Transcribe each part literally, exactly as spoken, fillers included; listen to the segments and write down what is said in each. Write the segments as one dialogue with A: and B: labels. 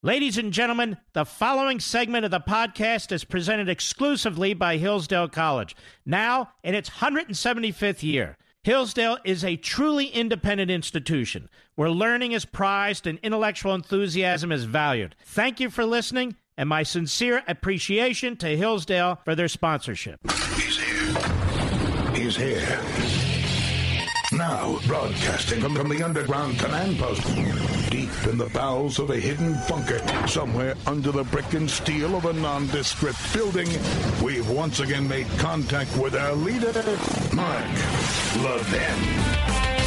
A: Ladies and gentlemen, the following segment of the podcast is presented exclusively by Hillsdale College. Now, in its one hundred seventy-fifth year, Hillsdale is a truly independent institution where learning is prized and intellectual enthusiasm is valued. Thank you for listening, and my sincere appreciation to Hillsdale for their sponsorship.
B: He's here. He's here. Now, broadcasting from, from the underground command post, deep in the bowels of a hidden bunker, somewhere under the brick and steel of a nondescript building, we've once again made contact with our leader, Mark Levin.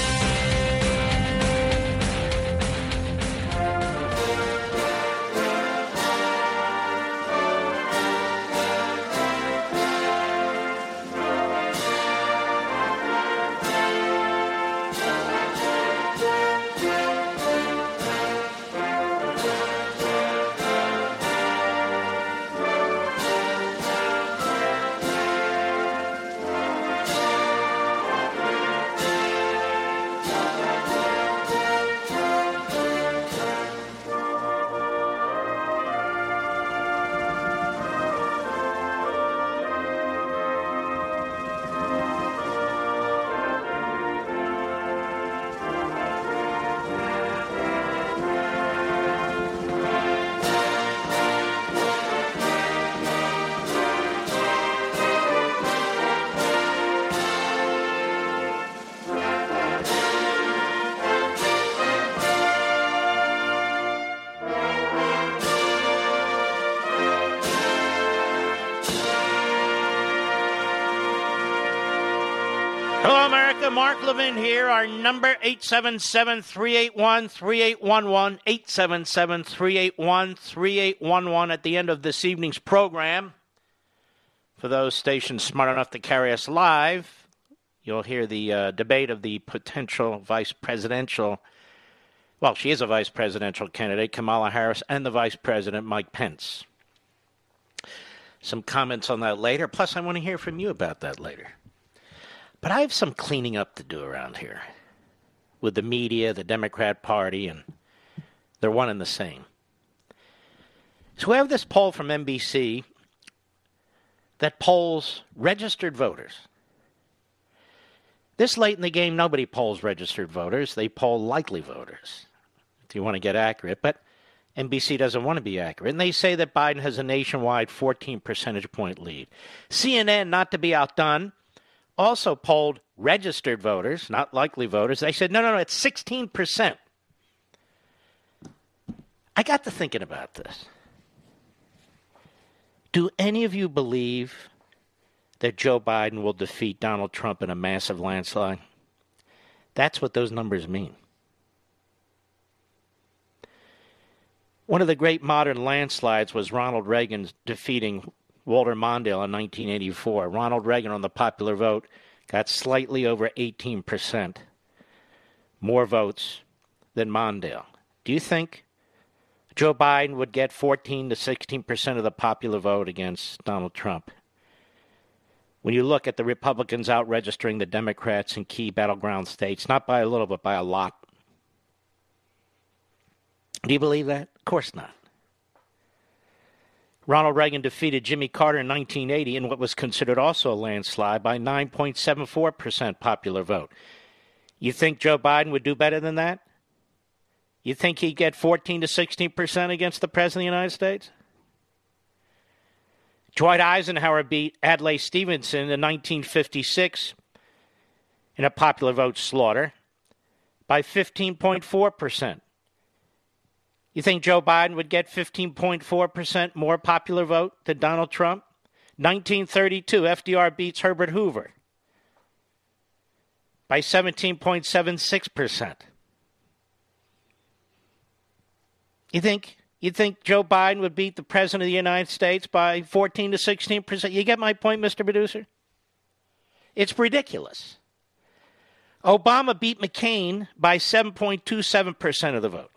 A: Mark Levin here. Our number, eight seven seven, three eight one, three eight one one, eight seven seven, three eight one, three eight one one at the end of this evening's program. For those stations smart enough to carry us live, you'll hear the uh, debate of the potential vice presidential, well, she is a vice presidential candidate, Kamala Harris, and the vice president, Mike Pence. Some comments on that later. Plus, I want to hear from you about that later. But I have some cleaning up to do around here with the media, the Democrat Party, and they're one and the same. So we have this poll from N B C that polls registered voters. This late in the game, nobody polls registered voters. They poll likely voters, if you want to get accurate. But N B C doesn't want to be accurate. And they say that Biden has a nationwide fourteen percentage point lead. C N N, not to be outdone, also polled registered voters, not likely voters. They said, no, no, no, it's sixteen percent. I got to thinking about this. Do any of you believe that Joe Biden will defeat Donald Trump in a massive landslide? That's what those numbers mean. One of the great modern landslides was Ronald Reagan defeating Walter Mondale in nineteen eighty-four. Ronald Reagan on the popular vote got slightly over eighteen percent more votes than Mondale. Do you think Joe Biden would get fourteen to sixteen percent of the popular vote against Donald Trump? When you look at the Republicans out registering the Democrats in key battleground states, not by a little, but by a lot. Do you believe that? Of course not. Ronald Reagan defeated Jimmy Carter in nineteen eighty in what was considered also a landslide by nine point seven four percent popular vote. You think Joe Biden would do better than that? You think he'd get fourteen to sixteen percent against the President of the United States? Dwight Eisenhower beat Adlai Stevenson in nineteen fifty-six in a popular vote slaughter by fifteen point four percent. You think Joe Biden would get fifteen point four percent more popular vote than Donald Trump? nineteen thirty-two, F D R beats Herbert Hoover by seventeen point seven six percent. You think you think Joe Biden would beat the President of the United States by fourteen to sixteen percent? You get my point, Mister Producer? It's ridiculous. Obama beat McCain by seven point two seven percent of the vote.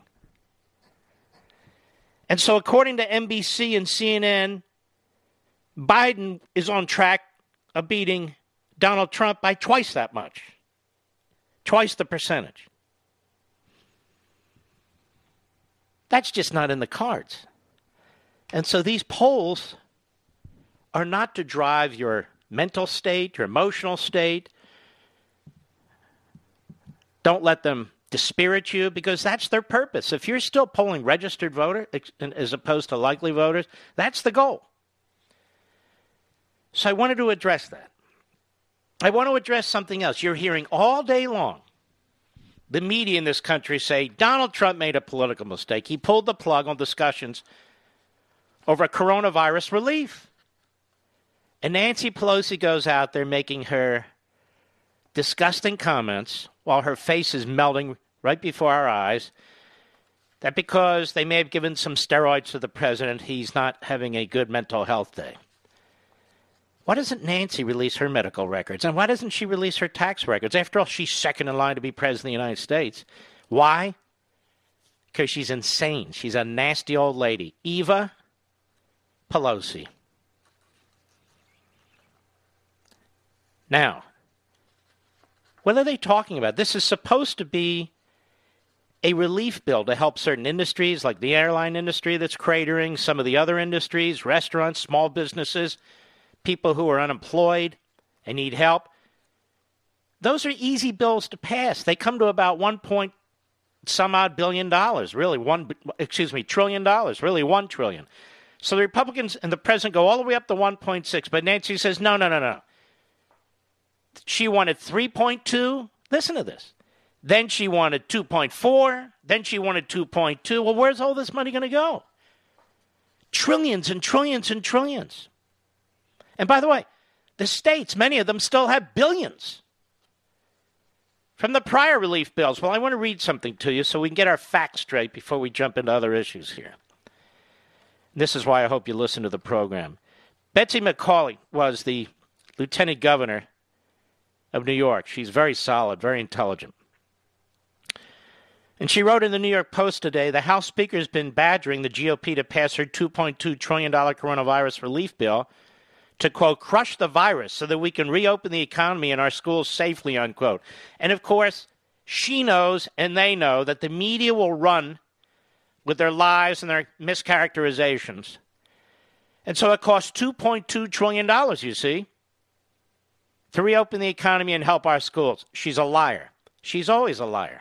A: And so according to N B C and C N N, Biden is on track of beating Donald Trump by twice that much. Twice the percentage. That's just not in the cards. And so these polls are not to drive your mental state, your emotional state. Don't let them dispirit you, because that's their purpose. If you're still polling registered voters as opposed to likely voters, that's the goal. So I wanted to address that. I want to address something else. You're hearing all day long the media in this country say Donald Trump made a political mistake. He pulled the plug on discussions over coronavirus relief. And Nancy Pelosi goes out there making her disgusting comments while her face is melting right before our eyes, that because they may have given some steroids to the president, he's not having a good mental health day. Why doesn't Nancy release her medical records? And why doesn't she release her tax records? After all, she's second in line to be president of the United States. Why? Because she's insane. She's a nasty old lady. Eva Pelosi. Now, what are they talking about? This is supposed to be a relief bill to help certain industries like the airline industry that's cratering, some of the other industries, restaurants, small businesses, people who are unemployed and need help. Those are easy bills to pass. They come to about one point some odd billion dollars, really one, excuse me, trillion dollars, really one trillion. So the Republicans and the president go all the way up to one point six, but Nancy says, no, no, no, no. She wanted three point two. Listen to this. Then she wanted two point four. Then she wanted two point two. Well, where's all this money going to go? Trillions and trillions and trillions. And by the way, the states, many of them still have billions from the prior relief bills. Well, I want to read something to you so we can get our facts straight before we jump into other issues here. This is why I hope you listen to the program. Betsy McCauley was the lieutenant governor of New York. She's very solid, very intelligent. And she wrote in the New York Post today, the House Speaker has been badgering the G O P to pass her two point two trillion dollars coronavirus relief bill to, quote, crush the virus so that we can reopen the economy and our schools safely, unquote. And, of course, she knows and they know that the media will run with their lies and their mischaracterizations. And so it costs two point two trillion dollars, you see, to reopen the economy and help our schools. She's a liar. She's always a liar.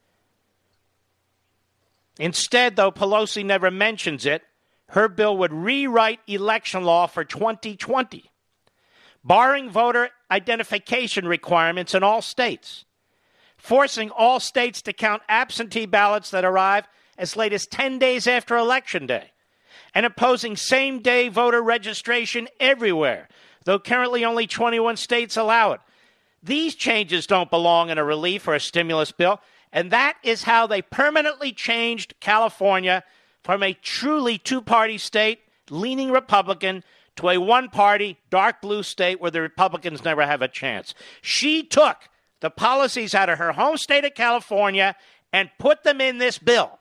A: Instead, though Pelosi never mentions it, her bill would rewrite election law for twenty twenty, barring voter identification requirements in all states, forcing all states to count absentee ballots that arrive as late as ten days after Election Day, and imposing same-day voter registration everywhere, though currently only twenty-one states allow it. These changes don't belong in a relief or a stimulus bill, and that is how they permanently changed California from a truly two-party state, leaning Republican, to a one-party, dark blue state where the Republicans never have a chance. She took the policies out of her home state of California and put them in this bill.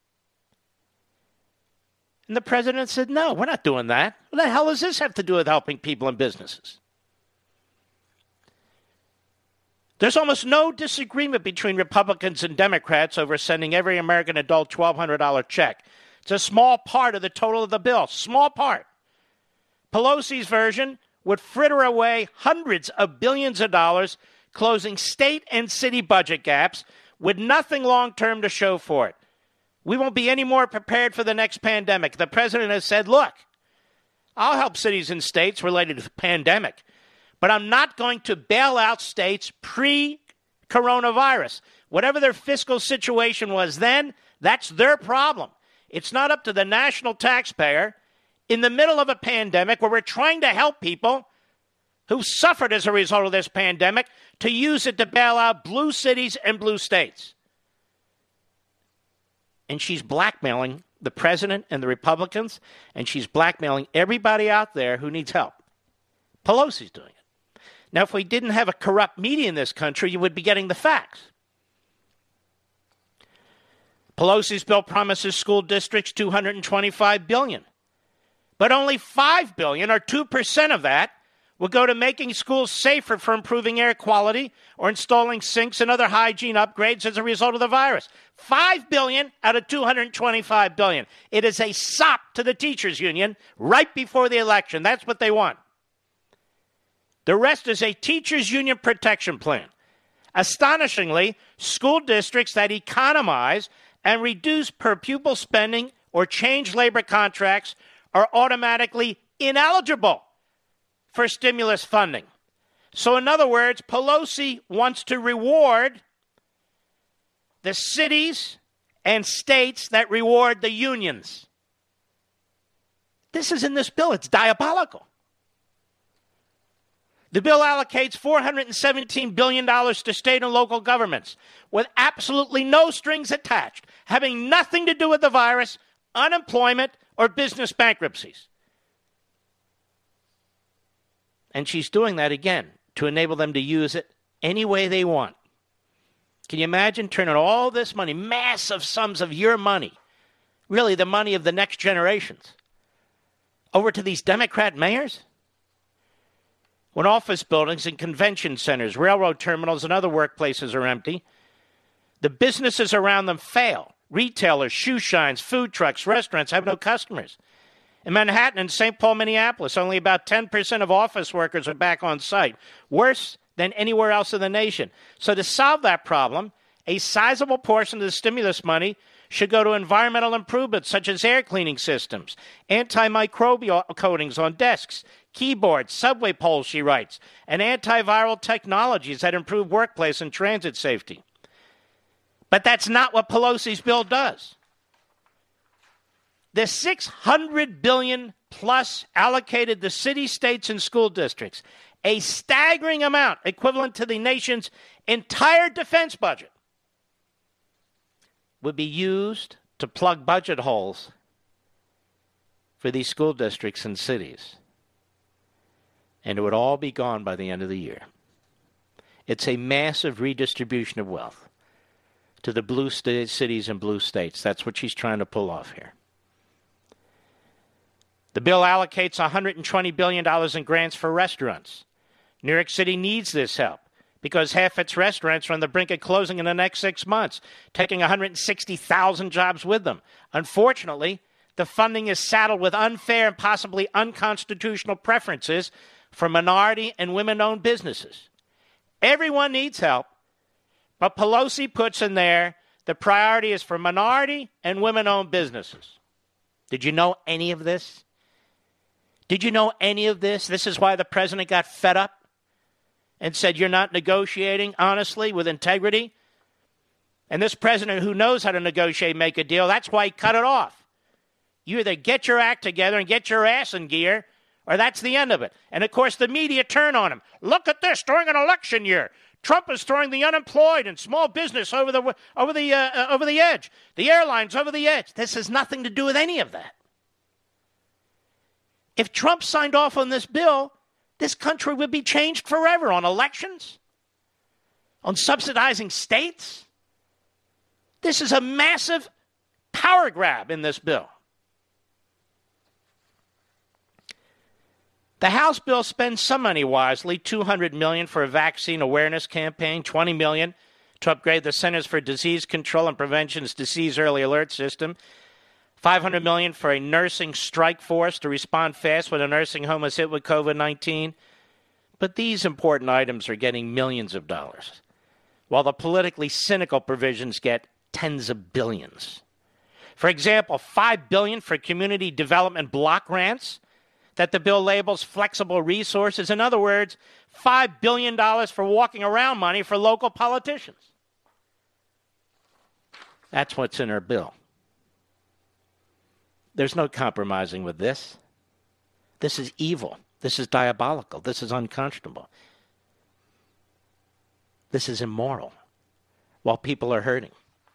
A: And the president said, no, we're not doing that. What the hell does this have to do with helping people and businesses? There's almost no disagreement between Republicans and Democrats over sending every American adult twelve hundred dollars check. It's a small part of the total of the bill, small part. Pelosi's version would fritter away hundreds of billions of dollars, closing state and city budget gaps with nothing long-term to show for it. We won't be any more prepared for the next pandemic. The president has said, look, I'll help cities and states related to the pandemic, but I'm not going to bail out states pre-coronavirus. Whatever their fiscal situation was then, that's their problem. It's not up to the national taxpayer in the middle of a pandemic where we're trying to help people who suffered as a result of this pandemic to use it to bail out blue cities and blue states. And she's blackmailing the president and the Republicans, and she's blackmailing everybody out there who needs help. Pelosi's doing it. Now, if we didn't have a corrupt media in this country, you would be getting the facts. Pelosi's bill promises school districts two hundred twenty-five billion dollars, but only five billion dollars, or two percent of that, will go to making schools safer for improving air quality or installing sinks and other hygiene upgrades as a result of the virus. five billion dollars out of two hundred twenty-five billion dollars. It is a sop to the teachers union right before the election. That's what they want. The rest is a teachers union protection plan. Astonishingly, school districts that economize and reduce per pupil spending or change labor contracts are automatically ineligible for stimulus funding. So in other words, Pelosi wants to reward the cities and states that reward the unions. This is in this bill. It's diabolical. The bill allocates four hundred seventeen billion dollars to state and local governments with absolutely no strings attached, having nothing to do with the virus, unemployment, or business bankruptcies. And she's doing that again to enable them to use it any way they want. Can you imagine turning all this money, massive sums of your money, really the money of the next generations, over to these Democrat mayors? When office buildings and convention centers, railroad terminals, and other workplaces are empty, the businesses around them fail. Retailers, shoe shines, food trucks, restaurants have no customers. In Manhattan and Saint Paul, Minneapolis, only about ten percent of office workers are back on site, worse than anywhere else in the nation. So to solve that problem, a sizable portion of the stimulus money should go to environmental improvements such as air cleaning systems, antimicrobial coatings on desks, keyboards, subway poles, she writes, and antiviral technologies that improve workplace and transit safety. But that's not what Pelosi's bill does. The six hundred billion dollars plus allocated to cities, states, and school districts, a staggering amount equivalent to the nation's entire defense budget, would be used to plug budget holes for these school districts and cities. And it would all be gone by the end of the year. It's a massive redistribution of wealth to the blue st- cities and blue states. That's what she's trying to pull off here. The bill allocates one hundred twenty billion dollars in grants for restaurants. New York City needs this help because half its restaurants are on the brink of closing in the next six months, taking one hundred sixty thousand jobs with them. Unfortunately, the funding is saddled with unfair and possibly unconstitutional preferences for minority and women-owned businesses. Everyone needs help, but Pelosi puts in there the priority is for minority and women-owned businesses. Did you know any of this? Did you know any of this? This is why the president got fed up and said, you're not negotiating honestly with integrity. And this president who knows how to negotiate, make a deal, that's why he cut it off. You either get your act together and get your ass in gear, or that's the end of it. And, of course, the media turn on him. Look at this during an election year. Trump is throwing the unemployed and small business over the over the uh, over the edge. The airlines over the edge. This has nothing to do with any of that. If Trump signed off on this bill, this country would be changed forever on elections, on subsidizing states. This is a massive power grab in this bill. The House bill spends some money wisely, two hundred million dollars for a vaccine awareness campaign, twenty million dollars to upgrade the Centers for Disease Control and Prevention's disease early alert system, five hundred million dollars for a nursing strike force to respond fast when a nursing home is hit with covid nineteen. But these important items are getting millions of dollars, while the politically cynical provisions get tens of billions. For example, five billion dollars for community development block grants that the bill labels flexible resources. In other words, five billion dollars for walking around money for local politicians. That's what's in her bill. There's no compromising with this. This is evil. This is diabolical. This is unconscionable. This is immoral while people are hurting.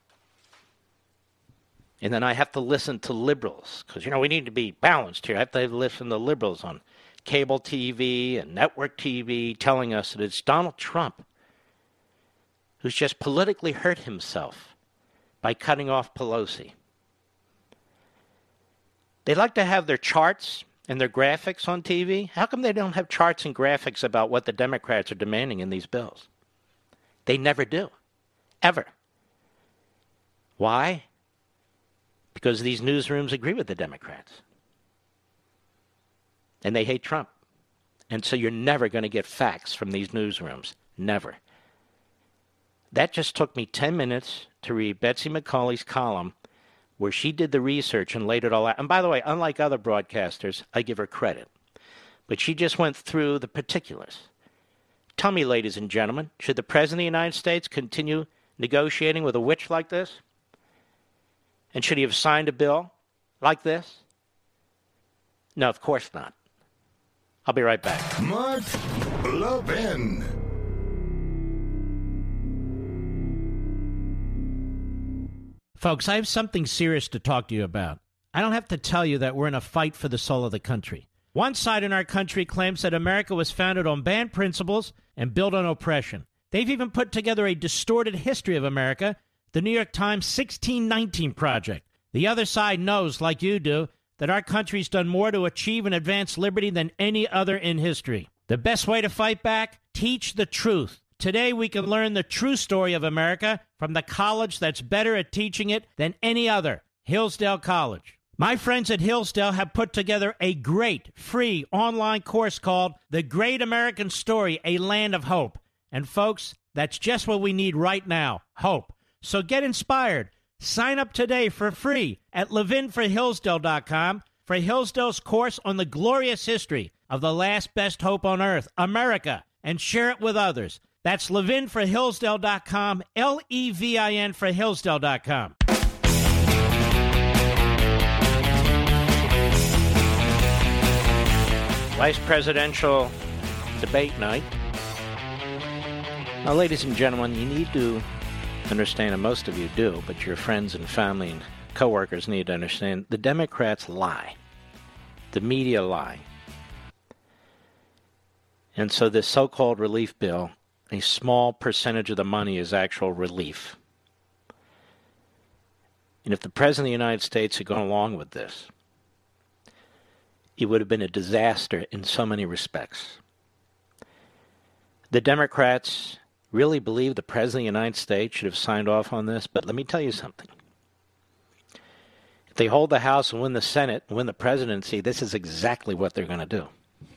A: And then I have to listen to liberals because, you know, we need to be balanced here. I have to listen to liberals on cable T V and network T V telling us that it's Donald Trump who's just politically hurt himself by cutting off Pelosi. They like to have their charts and their graphics on T V? How come they don't have charts and graphics about what the Democrats are demanding in these bills? They never do. Ever. Why? Because these newsrooms agree with the Democrats. And they hate Trump. And so you're never going to get facts from these newsrooms. Never. That just took me ten minutes to read Betsy McCauley's column where she did the research and laid it all out. And by the way, unlike other broadcasters, I give her credit. But she just went through the particulars. Tell me, ladies and gentlemen, should the President of the United States continue negotiating with a witch like this? And should he have signed a bill like this? No, of course not. I'll be right back.
B: Mark Levin.
A: Folks, I have something serious to talk to you about. I don't have to tell you that we're in a fight for the soul of the country. One side in our country claims that America was founded on banned principles and built on oppression. They've even put together a distorted history of America, the New York Times sixteen nineteen Project. The other side knows, like you do, that our country's done more to achieve and advance liberty than any other in history. The best way to fight back? Teach the truth. Today we can learn the true story of America from the college that's better at teaching it than any other, Hillsdale College. My friends at Hillsdale have put together a great free online course called The Great American Story, A Land of Hope. And folks, that's just what we need right now, hope. So get inspired. Sign up today for free at levin for hillsdale dot com for Hillsdale's course on the glorious history of the last best hope on earth, America, and share it with others. That's levin for hillsdale dot com, L E V I N for hillsdale dot com. Vice presidential debate night. Now, ladies and gentlemen, you need to understand, and most of you do, but your friends and family and coworkers need to understand, the Democrats lie. The media lie. And so this so-called relief bill, a small percentage of the money is actual relief. And if the President of the United States had gone along with this, it would have been a disaster in so many respects. The Democrats really believe the President of the United States should have signed off on this, but let me tell you something. If they hold the House and win the Senate and win the presidency, this is exactly what they're going to do.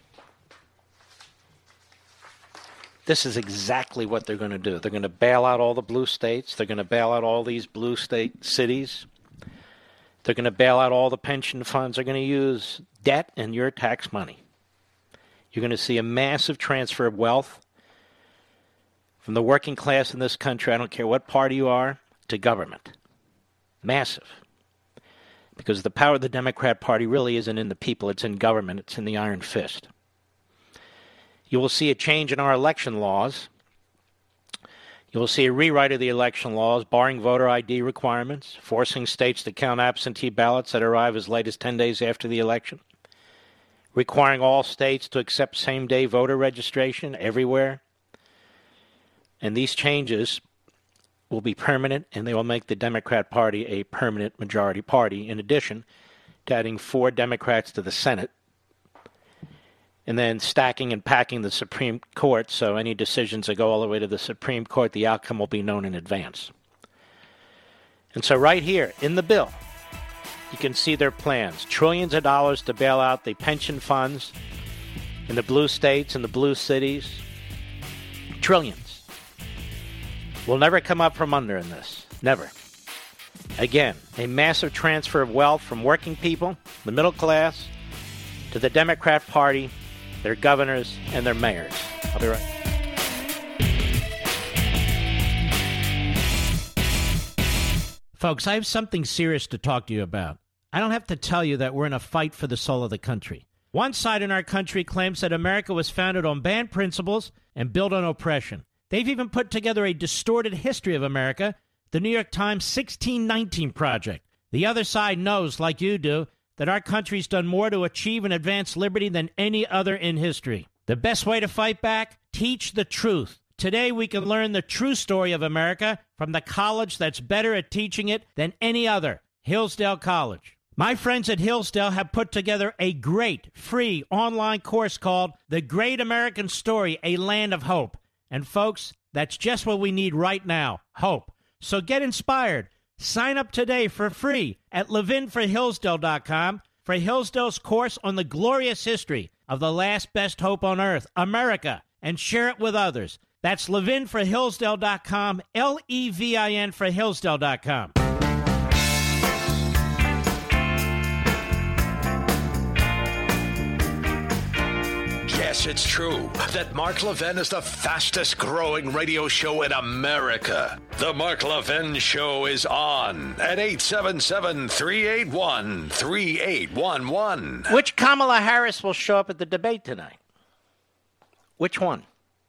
A: This is exactly what they're going to do. They're going to bail out all the blue states. They're going to bail out all these blue state cities. They're going to bail out all the pension funds. They're going to use debt and your tax money. You're going to see a massive transfer of wealth from the working class in this country, I don't care what party you are, to government. Massive. Because the power of the Democrat Party really isn't in the people, it's in government, it's in the iron fist. You will see a change in our election laws. You will see a rewrite of the election laws, barring voter I D requirements, forcing states to count absentee ballots that arrive as late as ten days after the election, requiring all states to accept same-day voter registration everywhere. And these changes will be permanent, and they will make the Democrat Party a permanent majority party, in addition to adding four Democrats to the Senate, and then stacking and packing the Supreme Court, so any decisions that go all the way to the Supreme Court, the outcome will be known in advance. And so right here in the bill, you can see their plans. Trillions of dollars to bail out the pension funds in the blue states and the blue cities. Trillions. We'll never come up from under in this. Never. Again, a massive transfer of wealth from working people, the middle class, to the Democrat Party, their governors, and their mayors. I'll be right back. Folks, I have something serious to talk to you about. I don't have to tell you that we're in a fight for the soul of the country. One side in our country claims that America was founded on banned principles and built on oppression. They've even put together a distorted history of America, the New York Times sixteen nineteen Project. The other side knows, like you do, that our country's done more to achieve and advance liberty than any other in history. The best way to fight back? Teach the truth. Today we can learn the true story of America from the college that's better at teaching it than any other, Hillsdale College. My friends at Hillsdale have put together a great free online course called The Great American Story, A Land of Hope. And folks, that's just what we need right now, hope. So get inspired. Sign up today for free at levin for hillsdale dot com for Hillsdale's course on the glorious history of the last best hope on earth, America, and share it with others. That's levin for hillsdale dot com, L E V I N for hillsdale dot com.
C: Yes, it's true that Mark Levin is the fastest growing radio show in America. The Mark Levin Show is on at eight seven seven, three eight one, three eight one one.
A: Which Kamala Harris will show up at the debate tonight? Which one?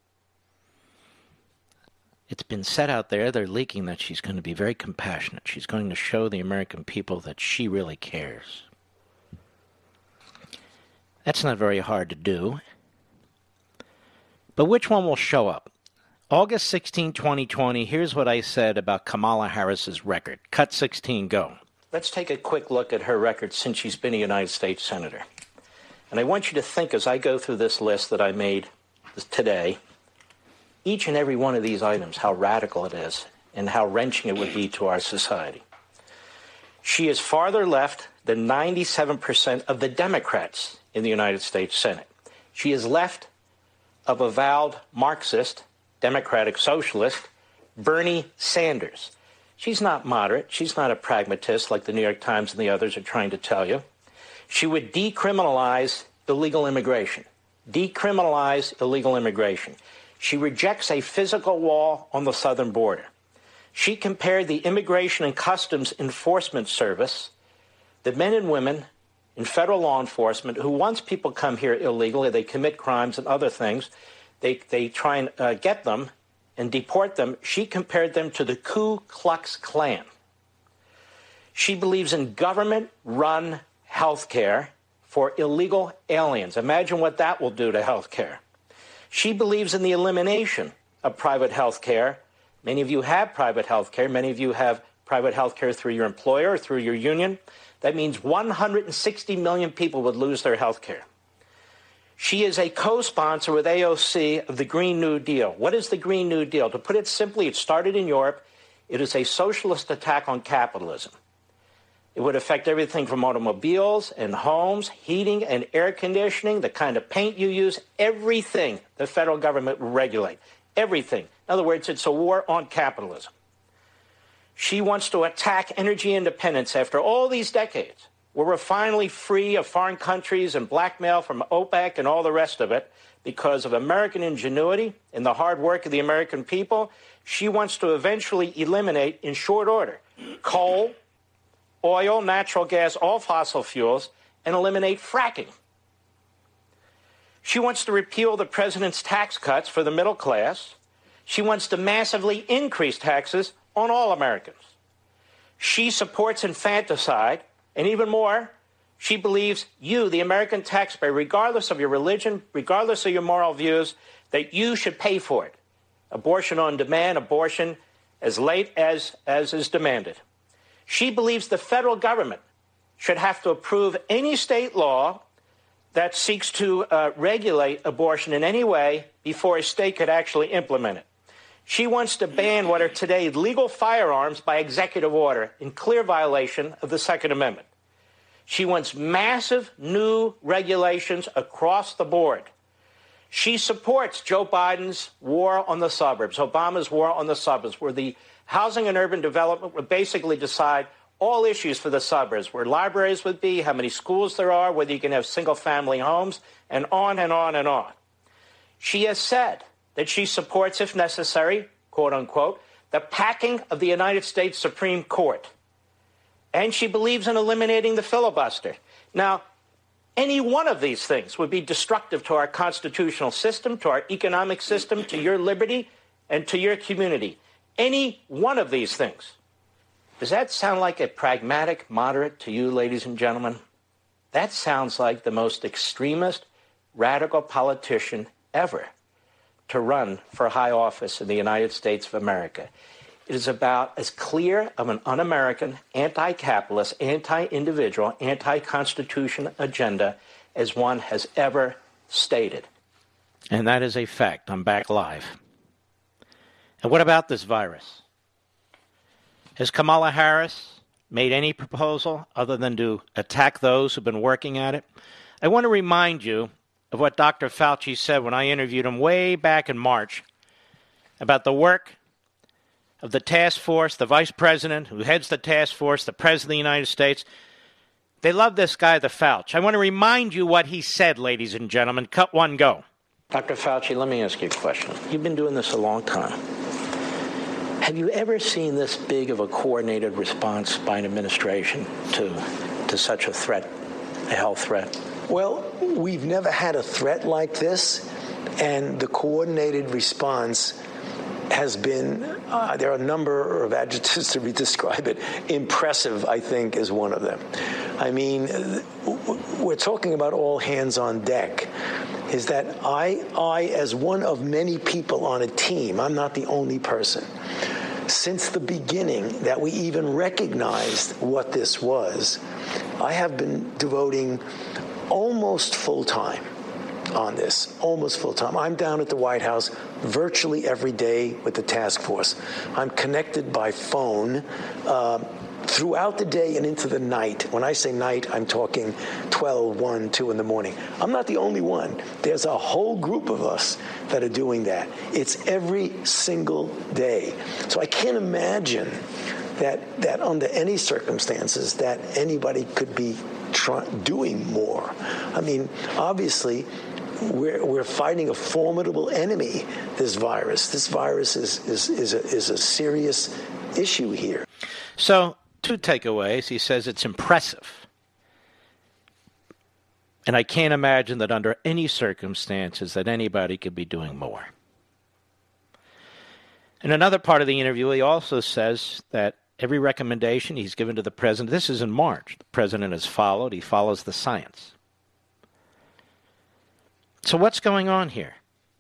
A: It's been said out there, they're leaking that she's going to be very compassionate. She's going to show the American people that she really cares. That's not very hard to do. But which one will show up? August sixteenth, twenty twenty, here's what I said about Kamala Harris's record. Cut sixteen, go. Let's take a quick look at her record since she's been a United States Senator. And I want you to think as I go through this list that I made today, each and every one of these items, how radical it is and how wrenching it would be to our society. She is farther left than ninety-seven percent of the Democrats in the United States Senate. She is left of avowed Marxist, democratic socialist, Bernie Sanders. She's not moderate. She's not a pragmatist like the New York Times and the others are trying to tell you. She would decriminalize illegal immigration. Decriminalize illegal immigration. She rejects a physical wall on the southern border. She compared the Immigration and Customs Enforcement Service, the men and women in federal law enforcement who once people come here illegally, they commit crimes and other things, they, they try and uh, get them and deport them. She compared them to the Ku Klux Klan. She believes in government-run health care for illegal aliens. Imagine what that will do to health care. She believes in the elimination of private health care. Many of you have private health care. Many of you have private health care through your employer or through your union. That means one hundred sixty million people would lose their health care. She is a co-sponsor with A O C of the Green New Deal. What is the Green New Deal? To put it simply, it started in Europe. It is a socialist attack on capitalism. It would affect everything from automobiles and homes, heating and air conditioning, the kind of paint you use, everything the federal government would regulate. Everything. In other words, it's a war on capitalism. She wants to attack energy independence after all these decades, where we're finally free of foreign countries and blackmail from OPEC and all the rest of it because of American ingenuity and the hard work of the American people. She wants to eventually eliminate, in short order, coal, oil, natural gas, all fossil fuels, and eliminate fracking. She wants to repeal the president's tax cuts for the middle class. She wants to massively increase taxes on all Americans. She supports infanticide, and even more, she believes you, the American taxpayer, regardless of your religion, regardless of your moral views, that you should pay for it. Abortion on demand, abortion as late as, as is demanded. She believes the federal government should have to approve any state law that seeks to uh, regulate abortion in any way before a state could actually implement it. She wants to ban what are today legal firearms by executive order in clear violation of the Second Amendment. She wants massive new regulations across the board. She supports Joe Biden's war on the suburbs, Obama's war on the suburbs, where the Housing and Urban Development would basically decide all issues for the suburbs, where libraries would be, how many schools there are, whether you can have single-family homes, and on and on and on. She has said that she supports, if necessary, quote-unquote, the packing of the United States Supreme Court. And she believes in eliminating the filibuster. Now, any one of these things would be destructive to our constitutional system, to our economic system, to your liberty, and to your community. Any one of these things. Does that sound like a pragmatic moderate to you, ladies and gentlemen? That sounds like the most extremist, radical politician ever to run for high office in the United States of America. It is about as clear of an un-American, anti-capitalist, anti-individual, anti-constitution agenda as one has ever stated. And that is a fact. I'm back live. And what about this virus? Has Kamala Harris made any proposal other than to attack those who've been working at it? I want to remind you of what Doctor Fauci said when I interviewed him way back in March about the work of the task force, the vice president who heads the task force, the president of the United States. They love this guy, the Fauci. I want to remind you what he said, ladies and gentlemen. Cut one, go. Doctor Fauci, let me ask you a question. You've been doing this a long time. Have you ever seen this big of a coordinated response by an administration to to such a threat, a health threat?
D: Well, we've never had a threat like this, and the coordinated response has been, uh, there are a number of adjectives to describe it. Impressive, I think, is one of them. I mean, we're talking about all hands on deck. Is that I, I, as one of many people on a team, I'm not the only person, since the beginning that we even recognized what this was, I have been devoting almost full time on this, almost full time. I'm down at the White House virtually every day with the task force. I'm connected by phone uh, throughout the day and into the night. When I say night, I'm talking twelve, one, two in the morning. I'm not the only one. There's a whole group of us that are doing that. It's every single day. So I can't imagine that that under any circumstances that anybody could be try, doing more. I mean, obviously, we're we're fighting a formidable enemy, this virus. This virus is is is a, is a serious issue here.
A: So, two takeaways. He says it's impressive. And I can't imagine that under any circumstances that anybody could be doing more. In another part of the interview, he also says that every recommendation he's given to the president, this is in March, the president has followed. He follows the science. So what's going on here?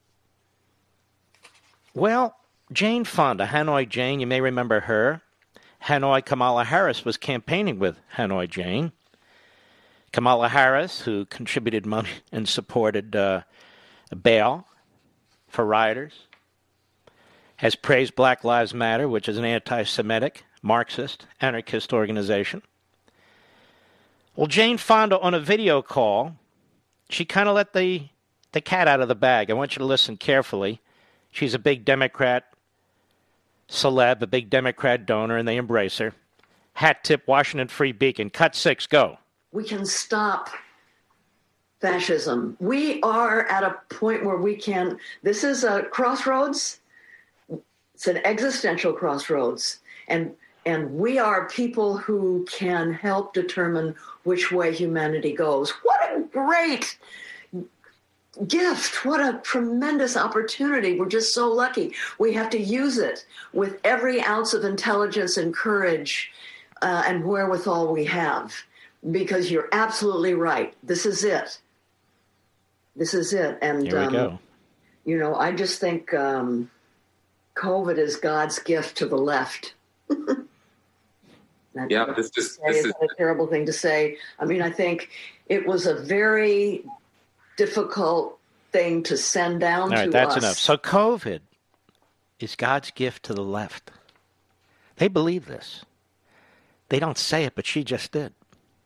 A: Well, Jane Fonda, Hanoi Jane, you may remember her. Hanoi Kamala Harris was campaigning with Hanoi Jane. Kamala Harris, who contributed money and supported uh, bail for rioters, has praised Black Lives Matter, which is an anti-Semitic, Marxist, anarchist organization. Well, Jane Fonda, on a video call, she kind of let the, the cat out of the bag. I want you to listen carefully. She's a big Democrat celeb, a big Democrat donor, and they embrace her. Hat tip, Washington Free Beacon. Cut six, go.
E: We can stop fascism. We are at a point where we can, this is a crossroads. It's an existential crossroads. And and we are people who can help determine which way humanity goes. What a great gift. What a tremendous opportunity. We're just so lucky. We have to use it with every ounce of intelligence and courage uh, and wherewithal we have. Because you're absolutely right. This is it. This is it. And,
A: Here we
E: um,
A: go.
E: you know, I just think um, COVID is God's gift to the left. That,
F: yeah, this is this is
E: a terrible thing to say. I mean, I think it was a very difficult thing to send down
A: All right,
E: to
A: that's
E: us.
A: enough. So COVID is God's gift to the left. They believe this. They don't say it, but she just did.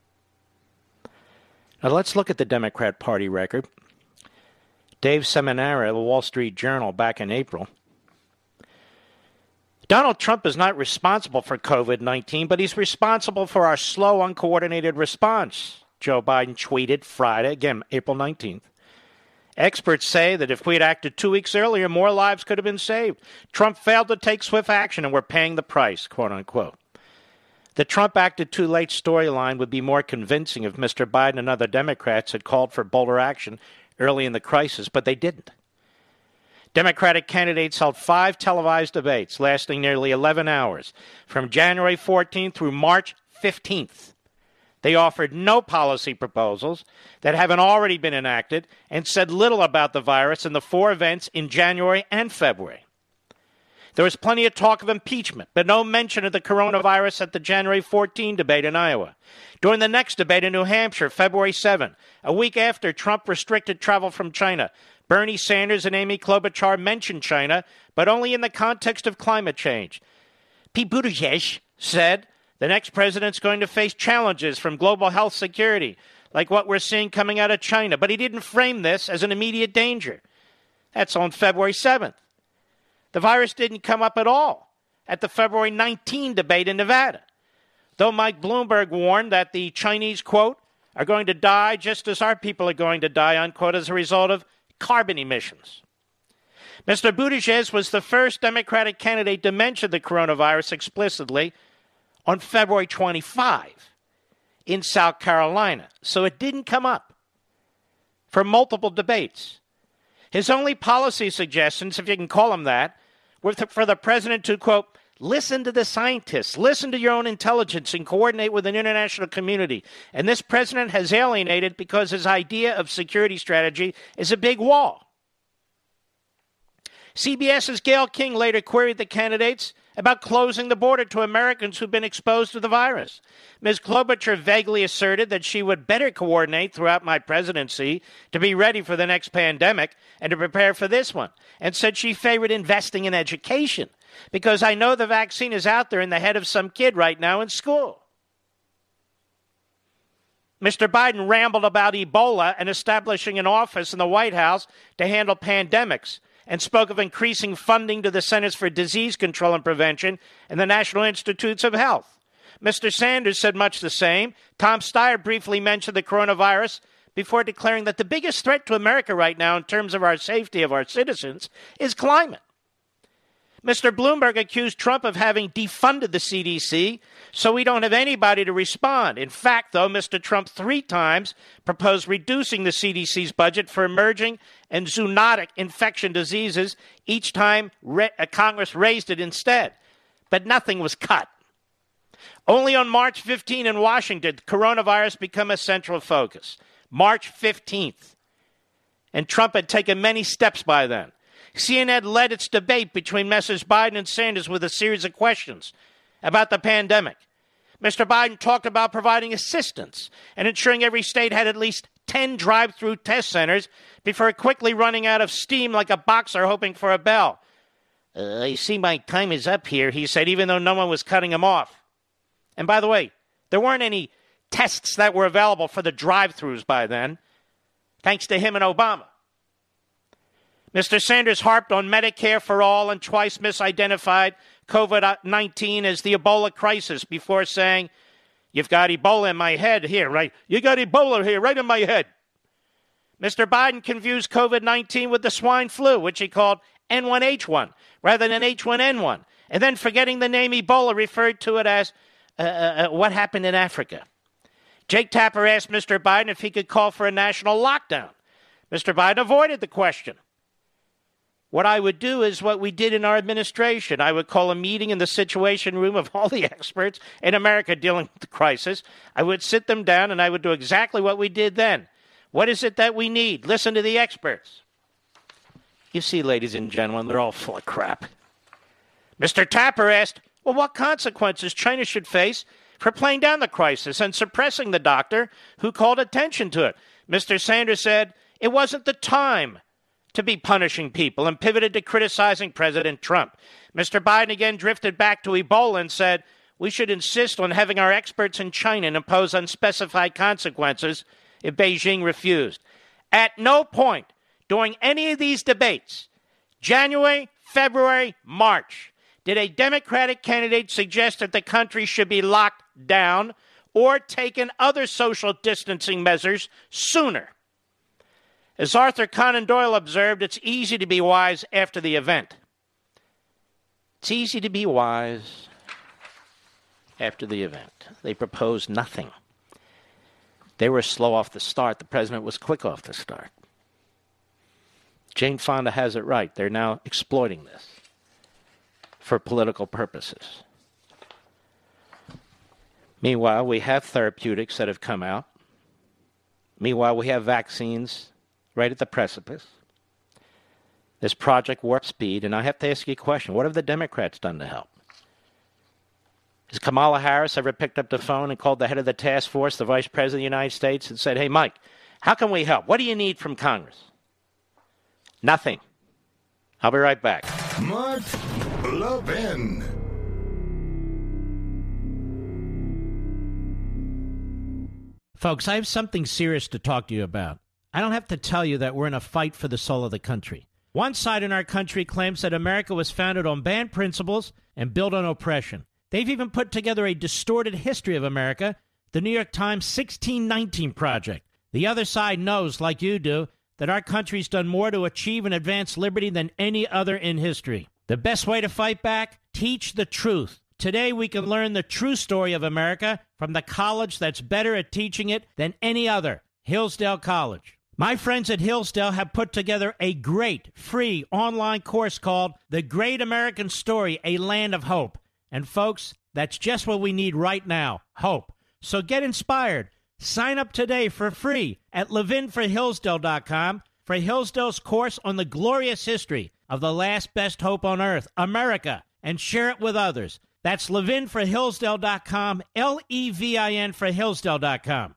A: Now let's look at the Democrat Party record. Dave Seminara of the Wall Street Journal back in April. Donald Trump is not responsible for COVID nineteen, but he's responsible for our slow, uncoordinated response, Joe Biden tweeted Friday, again, April nineteenth. Experts say that if we had acted two weeks earlier, more lives could have been saved. Trump failed to take swift action, and we're paying the price, quote unquote. The Trump acted too late storyline would be more convincing if Mister Biden and other Democrats had called for bolder action early in the crisis, but they didn't. Democratic candidates held five televised debates lasting nearly eleven hours, from January fourteenth through March fifteenth. They offered no policy proposals that haven't already been enacted and said little about the virus in the four events in January and February. There was plenty of talk of impeachment, but no mention of the coronavirus at the January fourteenth debate in Iowa. During the next debate in New Hampshire, February seventh, a week after Trump restricted travel from China, Bernie Sanders and Amy Klobuchar mentioned China, but only in the context of climate change. Pete Buttigieg said the next president's going to face challenges from global health security, like what we're seeing coming out of China, but he didn't frame this as an immediate danger. That's on February seventh. The virus didn't come up at all at the February nineteenth debate in Nevada, though Mike Bloomberg warned that the Chinese, quote, are going to die just as our people are going to die, unquote, as a result of carbon emissions. Mister Buttigieg was the first Democratic candidate to mention the coronavirus explicitly on February twenty-fifth in South Carolina, so it didn't come up for multiple debates. His only policy suggestions, if you can call them that, were for the president to, quote, listen to the scientists, listen to your own intelligence, and coordinate with an international community. And this president has alienated because his idea of security strategy is a big wall. CBS's Gayle King later queried the candidates about closing the border to Americans who've been exposed to the virus. Miz Klobuchar vaguely asserted that she would better coordinate throughout my presidency to be ready for the next pandemic and to prepare for this one, and said she favored investing in education because I know the vaccine is out there in the head of some kid right now in school. Mister Biden rambled about Ebola and establishing an office in the White House to handle pandemics, and spoke of increasing funding to the Centers for Disease Control and Prevention and the National Institutes of Health. Mister Sanders said much the same. Tom Steyer briefly mentioned the coronavirus before declaring that the biggest threat to America right now in terms of our safety of our citizens is climate. Mister Bloomberg accused Trump of having defunded the C D C, so we don't have anybody to respond. In fact, though, Mister Trump three times proposed reducing the C D C's budget for emerging and zoonotic infection diseases. Each time, re- Congress raised it instead. But nothing was cut. Only on March fifteenth in Washington did coronavirus become a central focus. March fifteenth. And Trump had taken many steps by then. C N N led its debate between Messrs Biden and Sanders with a series of questions about the pandemic. Mister Biden talked about providing assistance and ensuring every state had at least ten drive-through test centers before quickly running out of steam like a boxer hoping for a bell. Uh, I see my time is up here, he said, even though no one was cutting him off. And by the way, there weren't any tests that were available for the drive-thrus by then, thanks to him and Obama. Mister Sanders harped on Medicare for all and twice misidentified COVID nineteen as the Ebola crisis before saying, you've got Ebola in my head here, right? You got Ebola here, right in my head. Mister Biden confused COVID nineteen with the swine flu, which he called N one H one rather than H one N one, and then forgetting the name Ebola referred to it as uh, uh, what happened in Africa. Jake Tapper asked Mister Biden if he could call for a national lockdown. Mister Biden avoided the question. What I would do is what we did in our administration. I would call a meeting in the Situation Room of all the experts in America dealing with the crisis. I would sit them down and I would do exactly what we did then. What is it that we need? Listen to the experts. You see, ladies and gentlemen, they're all full of crap. Mister Tapper asked, well, what consequences China should face for playing down the crisis and suppressing the doctor who called attention to it. Mister Sanders said it wasn't the time to be punishing people and pivoted to criticizing President Trump. Mister Biden again drifted back to Ebola and said we should insist on having our experts in China and impose unspecified consequences if Beijing refused. At no point during any of these debates, January, February, March, did a Democratic candidate suggest that the country should be locked down or taken other social distancing measures sooner. As Arthur Conan Doyle observed, it's easy to be wise after the event. It's easy to be wise after the event. They proposed nothing. They were slow off the start. The president was quick off the start. Jane Fonda has it right. They're now exploiting this for political purposes. Meanwhile, we have therapeutics that have come out. Meanwhile, we have vaccines right at the precipice. this Project Warp Speed, and I have to ask you a question. What have the Democrats done to help? Has Kamala Harris ever picked up the phone and called the head of the task force, the Vice President of the United States, and said, hey, Mike, how can we help? What do you need from Congress? Nothing. I'll be right back.
B: Mark Levin.
A: Folks, I have something serious to talk to you about. I don't have to tell you that we're in a fight for the soul of the country. One side in our country claims that America was founded on banned principles and built on oppression. They've even put together a distorted history of America, the New York Times sixteen nineteen Project. The other side knows, like you do, that our country's done more to achieve and advance liberty than any other in history. The best way to fight back? Teach the truth. Today we can learn the true story of America from the college that's better at teaching it than any other, Hillsdale College. My friends at Hillsdale have put together a great free online course called The Great American Story, A Land of Hope. And folks, that's just what we need right now, hope. So get inspired. Sign up today for free at levin for hillsdale dot com for Hillsdale's course on the glorious history of the last best hope on earth, America, and share it with others. That's levin for hillsdale dot com, L E V I N for hillsdale dot com.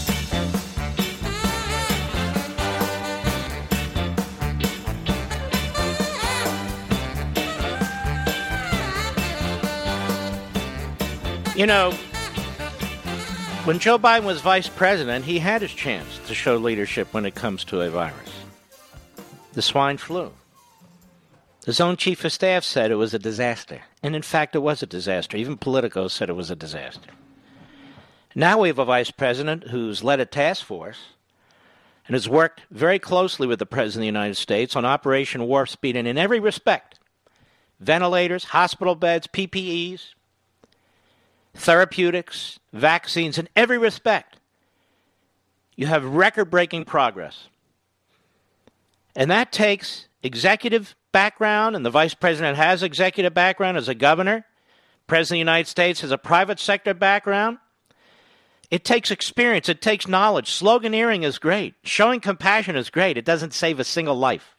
A: You know, when Joe Biden was vice president, he had his chance to show leadership when it comes to a virus. The swine flu. His own chief of staff said it was a disaster. And in fact, it was a disaster. Even Politico said it was a disaster. Now we have a vice president who's led a task force and has worked very closely with the President of the United States on Operation Warp Speed, and in every respect, ventilators, hospital beds, P P Es, therapeutics, vaccines, in every respect, you have record-breaking progress. And that takes executive background, and the vice president has executive background as a governor. President of the United States has a private sector background. It takes experience. It takes knowledge. Sloganeering is great. Showing compassion is great. It doesn't save a single life.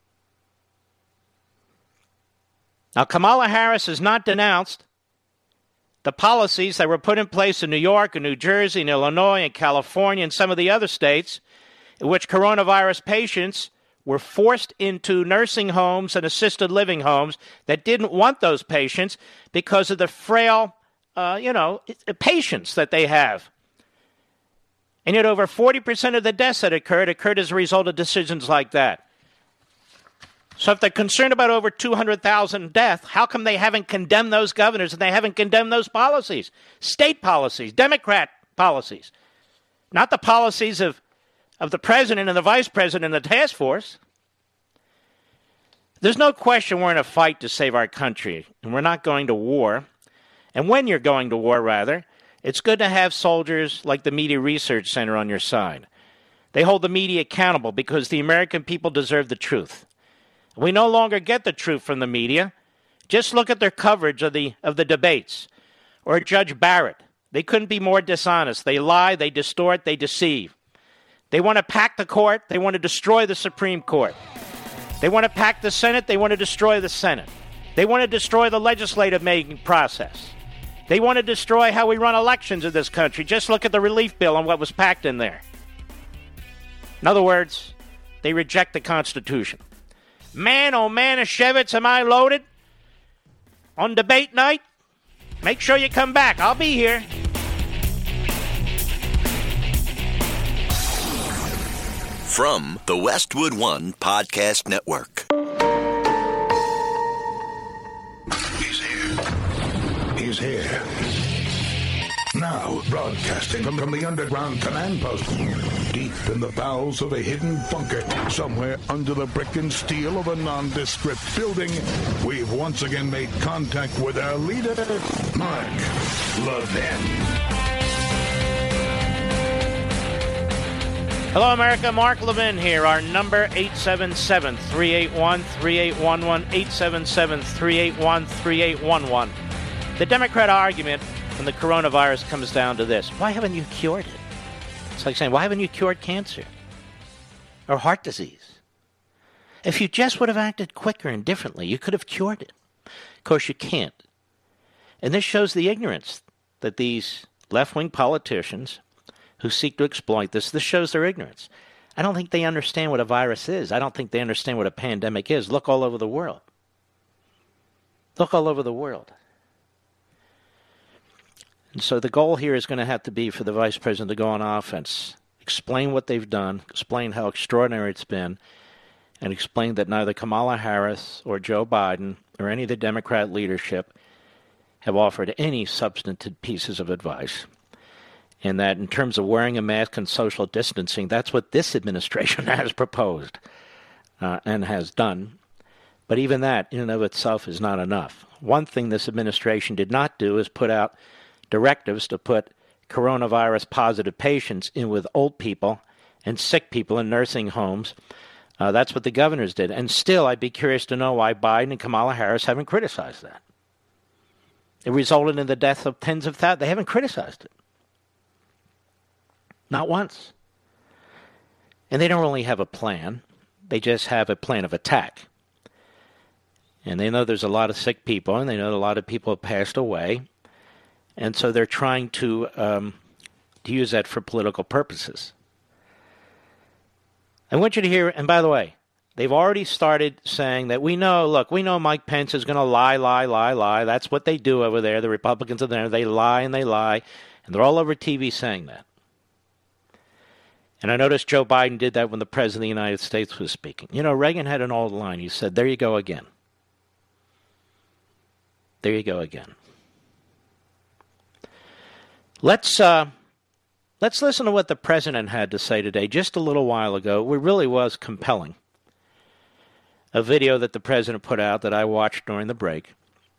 A: Now, Kamala Harris has not denounced the policies that were put in place in New York and New Jersey and Illinois and California and some of the other states in which coronavirus patients were forced into nursing homes and assisted living homes that didn't want those patients because of the frail, uh, you know, patients that they have. And yet over forty percent of the deaths that occurred occurred as a result of decisions like that. So if they're concerned about over two hundred thousand deaths, how come they haven't condemned those governors and they haven't condemned those policies? State policies, Democrat policies. Not the policies of, of the president and the vice president and the task force. There's no question we're in a fight to save our country, and we're not going to war. And when you're going to war, rather, it's good to have soldiers like the Media Research Center on your side. They hold the media accountable because the American people deserve the truth. We no longer get the truth from the media. Just look at their coverage of the of the debates. Or Judge Barrett. They couldn't be more dishonest. They lie, they distort, they deceive. They want to pack the court. They want to destroy the Supreme Court. They want to pack the Senate. They want to destroy the Senate. They want to destroy the legislative making process. They want to destroy how we run elections in this country. Just look at the relief bill and what was packed in there. In other words, they reject the Constitution. Man, oh Manischewitz, am I loaded? On debate night? Make sure you come back. I'll be here.
F: From the Westwood One Podcast Network.
B: He's here. He's here. Now, broadcasting from, from the underground command post, deep in the bowels of a hidden bunker, somewhere under the brick and steel of a nondescript building, we've once again made contact with our leader, Mark Levin.
A: Hello, America. Mark Levin here. Our number, eight seven seven, three eight one, three eight one one, eight seven seven, three eight one, three eight one one. The Democrat argument when the coronavirus comes down to this: why haven't you cured it? It's like saying, why haven't you cured cancer or heart disease? If you just would have acted quicker and differently, you could have cured it. Of course, you can't. And this shows the ignorance that these left-wing politicians who seek to exploit this, this shows their ignorance. I don't think they understand what a virus is. I don't think they understand what a pandemic is. Look all over the world. Look all over the world. And so the goal here is going to have to be for the vice president to go on offense, explain what they've done, explain how extraordinary it's been, and explain that neither Kamala Harris or Joe Biden or any of the Democrat leadership have offered any substantive pieces of advice. And that in terms of wearing a mask and social distancing, that's what this administration has proposed uh, and has done. But even that in and of itself is not enough. One thing this administration did not do is put out directives to put coronavirus positive patients in with old people and sick people in nursing homes. Uh, that's what the governors did. And still, I'd be curious to know why Biden and Kamala Harris haven't criticized that. It resulted in the death of tens of thousands. They haven't criticized it. Not once. And they don't really have a plan. They just have a plan of attack. And they know there's a lot of sick people, and they know a lot of people have passed away. And so they're trying to, um, to use that for political purposes. I want you to hear, and by the way, they've already started saying that we know, look, we know Mike Pence is going to lie, lie, lie, lie. That's what they do over there. The Republicans are there. They lie and they lie. And they're all over T V saying that. And I noticed Joe Biden did that when the President of the United States was speaking. You know, Reagan had an old line. He said, there you go again. There you go again. Let's uh, let's listen to what the President had to say today just a little while ago. It really was compelling. A video that the President put out that I watched during the break.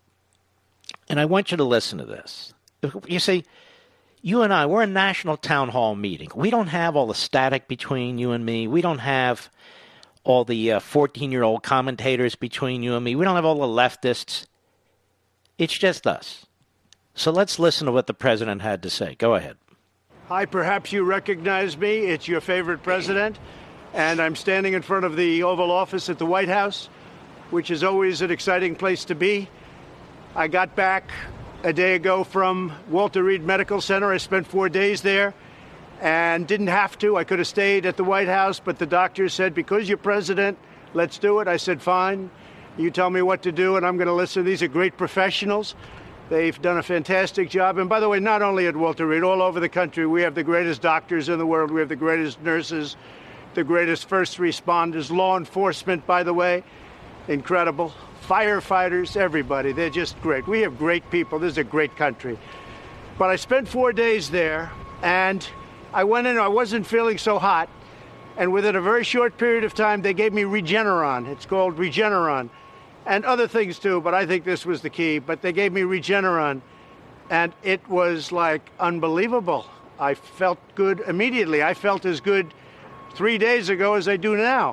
A: And I want you to listen to this. You see, you and I, we're a national town hall meeting. We don't have all the static between you and me. We don't have all the uh, fourteen-year-old commentators between you and me. We don't have all the leftists. It's just us. So let's listen to what the President had to say. Go ahead.
G: Hi, perhaps you recognize me. It's your favorite president. And I'm standing in front of the Oval Office at the White House, which is always an exciting place to be. I got back a day ago from Walter Reed Medical Center. I spent four days there and didn't have to. I could have stayed at the White House, but the doctor said, because you're president, let's do it. I said, fine. You tell me what to do, and I'm going to listen. These are great professionals. They've done a fantastic job. And by the way, not only at Walter Reed, all over the country, we have the greatest doctors in the world. We have the greatest nurses, the greatest first responders, law enforcement, by the way, incredible. Firefighters, everybody. They're just great. We have great people. This is a great country. But I spent four days there, and I went in, I wasn't feeling so hot. And within a very short period of time, they gave me Regeneron. It's called Regeneron. And other things too, but I think this was the key. But they gave me Regeneron, and it was like unbelievable. I felt good immediately. I felt as good three days ago as I do now.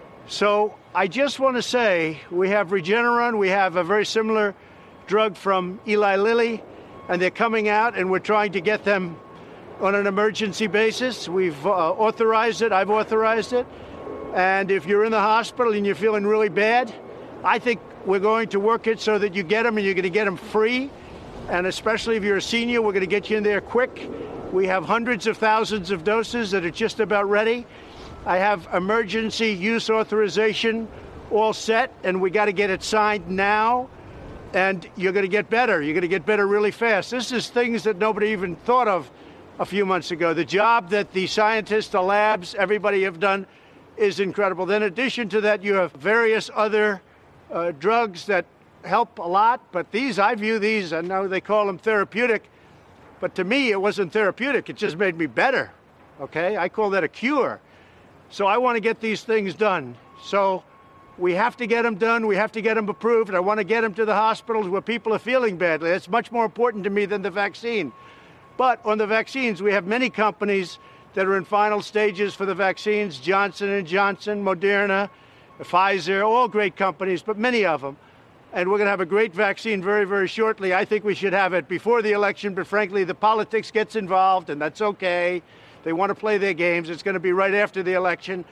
G: So I just want to say we have Regeneron. We have a very similar drug from Eli Lilly, and they're coming out, and we're trying to get them on an emergency basis. We've uh, authorized it. I've authorized it. And if you're in the hospital and you're feeling really bad, I think we're going to work it so that you get them and you're going to get them free. And especially if you're a senior, we're going to get you in there quick. We have hundreds of thousands of doses that are just about ready. I have emergency use authorization all set, and we got to get it signed now. And you're going to get better. You're going to get better really fast. This is things that nobody even thought of a few months ago. The job that the scientists, the labs, everybody have done is incredible. Then in addition to that, you have various other uh, drugs that help a lot. But these, I view these, I know they call them therapeutic, but to me, it wasn't therapeutic. It just made me better, okay? I call that a cure. So I want to get these things done. So we have to get them done. We have to get them approved. I want to get them to the hospitals where people are feeling badly. That's much more important to me than the vaccine. But on the vaccines, we have many companies that are in final stages for the vaccines, Johnson and Johnson, Moderna, Pfizer, all great companies, but many of them. And we're going to have a great vaccine very, very shortly. I think we should have it before the election, but frankly, the politics gets involved, and that's okay. They want to play their games. It's going to be right after the election.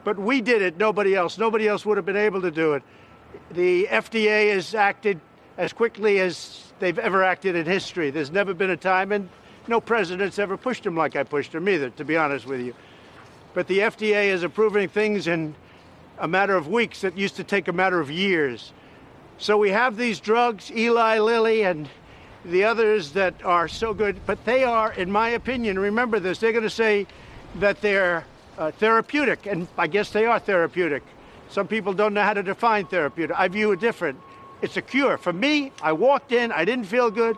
G: But we did it, nobody else. Nobody else would have been able to do it. The F D A has acted as quickly as they've ever acted in history. There's never been a time, and no president's ever pushed them like I pushed them either, to be honest with you. But the F D A is approving things in a matter of weeks that used to take a matter of years. So we have these drugs, Eli Lilly and the others that are so good, but they are, in my opinion, remember this, they're going to say that they're uh, therapeutic, and I guess they are therapeutic. Some people don't know how to define therapeutic. I view it different. It's a cure. For me, I walked in, I didn't feel good.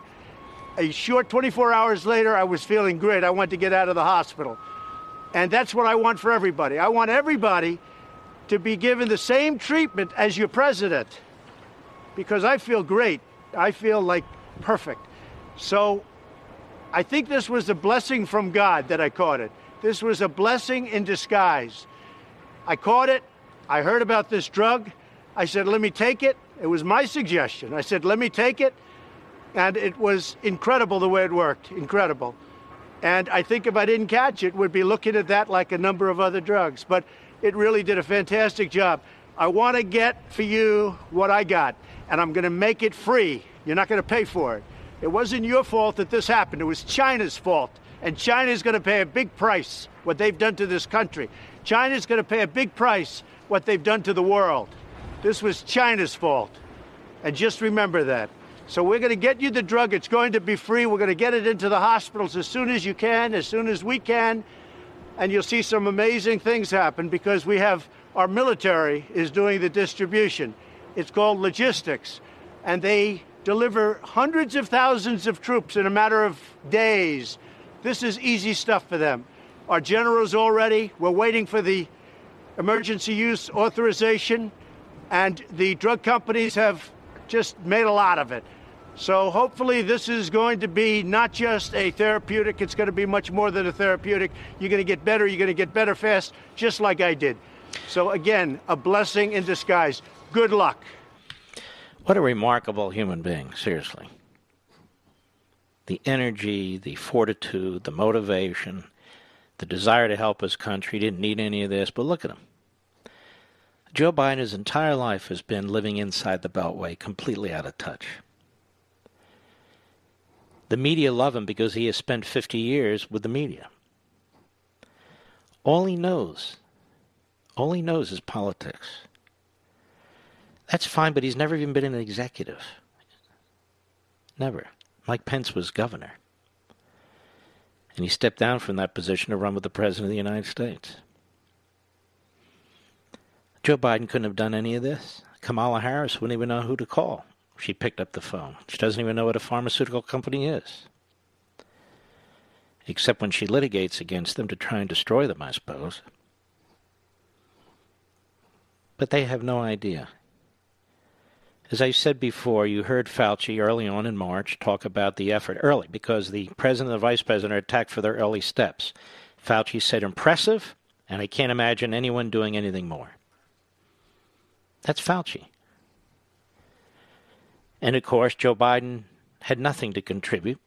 G: A short twenty-four hours later, I was feeling great. I wanted to get out of the hospital. And that's what I want for everybody. I want everybody to be given the same treatment as your president, because I feel great. I feel like perfect. So I think this was a blessing from God that I caught it. This was a blessing in disguise. I caught it. I heard about this drug. I said, let me take it. It was my suggestion. I said, let me take it. And it was incredible the way it worked. Incredible. And I think if I didn't catch it, we'd be looking at that like a number of other drugs. But it really did a fantastic job. I want to get for you what I got, and I'm going to make it free. You're not going to pay for it. It wasn't your fault that this happened. It was China's fault. And China's going to pay a big price, what they've done to this country. China's going to pay a big price, what they've done to the world. This was China's fault. And just remember that. So we're going to get you the drug. It's going to be free. We're going to get it into the hospitals as soon as you can, as soon as we can. And you'll see some amazing things happen because we have our military is doing the distribution. It's called logistics. And they deliver hundreds of thousands of troops in a matter of days. This is easy stuff for them. Our general's all ready. We're waiting for the emergency use authorization. And the drug companies have just made a lot of it. So hopefully this is going to be not just a therapeutic, it's going to be much more than a therapeutic. You're going to get better, you're going to get better fast, just like I did. So again, a blessing in disguise. Good luck.
A: What a remarkable human being, seriously. The energy, the fortitude, the motivation, the desire to help his country. He didn't need any of this, but look at him. Joe Biden, his entire life, has been living inside the Beltway, completely out of touch. The media love him because he has spent fifty years with the media. All he knows, all he knows is politics. That's fine, but he's never even been an executive. Never. Mike Pence was governor. And he stepped down from that position to run with the President of the United States. Joe Biden couldn't have done any of this. Kamala Harris wouldn't even know who to call. She picked up the phone. She doesn't even know what a pharmaceutical company is. Except when she litigates against them to try and destroy them, I suppose. But they have no idea. As I said before, you heard Fauci early on in March talk about the effort early because the president and the vice president are attacked for their early steps. Fauci said impressive, and I can't imagine anyone doing anything more. That's Fauci. And, of course, Joe Biden had nothing to contribute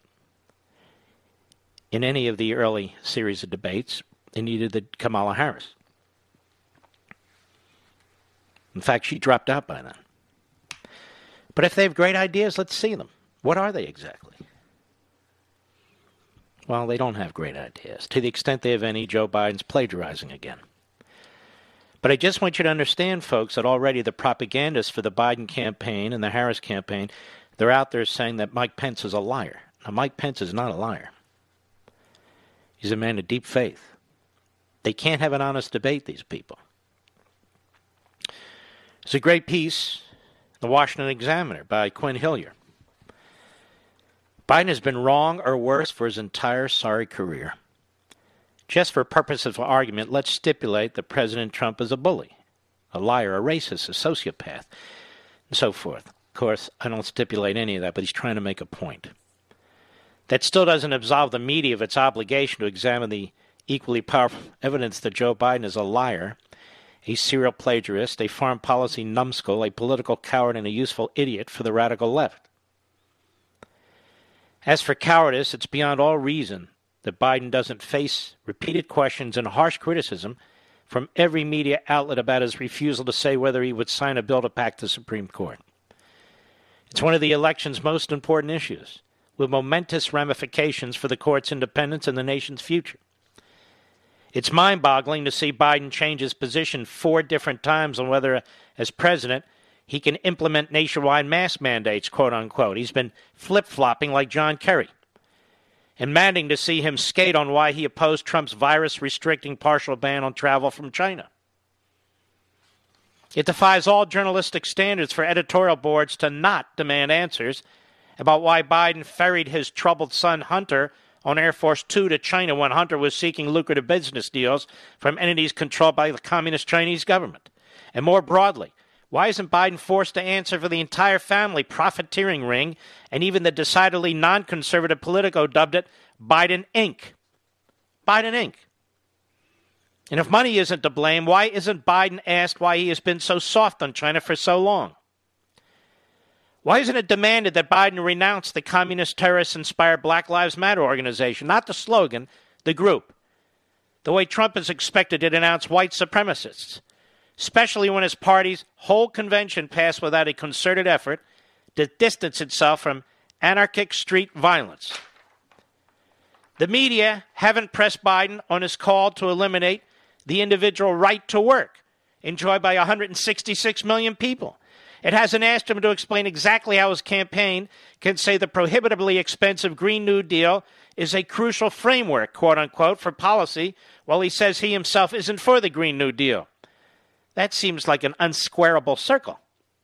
A: in any of the early series of debates, and neither did Kamala Harris. In fact, she dropped out by then. But if they have great ideas, let's see them. What are they exactly? Well, they don't have great ideas. To the extent they have any, Joe Biden's plagiarizing again. But I just want you to understand, folks, that already the propagandists for the Biden campaign and the Harris campaign, they're out there saying that Mike Pence is a liar. Now, Mike Pence is not a liar. He's a man of deep faith. They can't have an honest debate, these people. It's a great piece, The Washington Examiner, by Quinn Hillier. Biden has been wrong or worse for his entire sorry career. Just for purposes of argument, let's stipulate that President Trump is a bully, a liar, a racist, a sociopath, and so forth. Of course, I don't stipulate any of that, but he's trying to make a point. That still doesn't absolve the media of its obligation to examine the equally powerful evidence that Joe Biden is a liar, a serial plagiarist, a foreign policy numbskull, a political coward, and a useful idiot for the radical left. As for cowardice, it's beyond all reason that Biden doesn't face repeated questions and harsh criticism from every media outlet about his refusal to say whether he would sign a bill to pack the Supreme Court. It's one of the election's most important issues, with momentous ramifications for the court's independence and the nation's future. It's mind-boggling to see Biden change his position four different times on whether, as president, he can implement nationwide mask mandates, quote-unquote. He's been flip-flopping like John Kerry. And maddening to see him skate on why he opposed Trump's virus-restricting partial ban on travel from China. It defies all journalistic standards for editorial boards to not demand answers about why Biden ferried his troubled son Hunter on Air Force Two to China when Hunter was seeking lucrative business deals from entities controlled by the Communist Chinese government. And more broadly, why isn't Biden forced to answer for the entire family profiteering ring and even the decidedly non-conservative Politico dubbed it Biden Incorporated? Biden Incorporated. And if money isn't to blame, why isn't Biden asked why he has been so soft on China for so long? Why isn't it demanded that Biden renounce the communist terrorist-inspired Black Lives Matter organization, not the slogan, the group, the way Trump is expected to denounce white supremacists, especially when his party's whole convention passed without a concerted effort to distance itself from anarchic street violence? The media haven't pressed Biden on his call to eliminate the individual right to work enjoyed by one hundred sixty-six million people. It hasn't asked him to explain exactly how his campaign can say the prohibitively expensive Green New Deal is a crucial framework, quote-unquote, for policy, while he says he himself isn't for the Green New Deal. That seems like an unsquarable circle.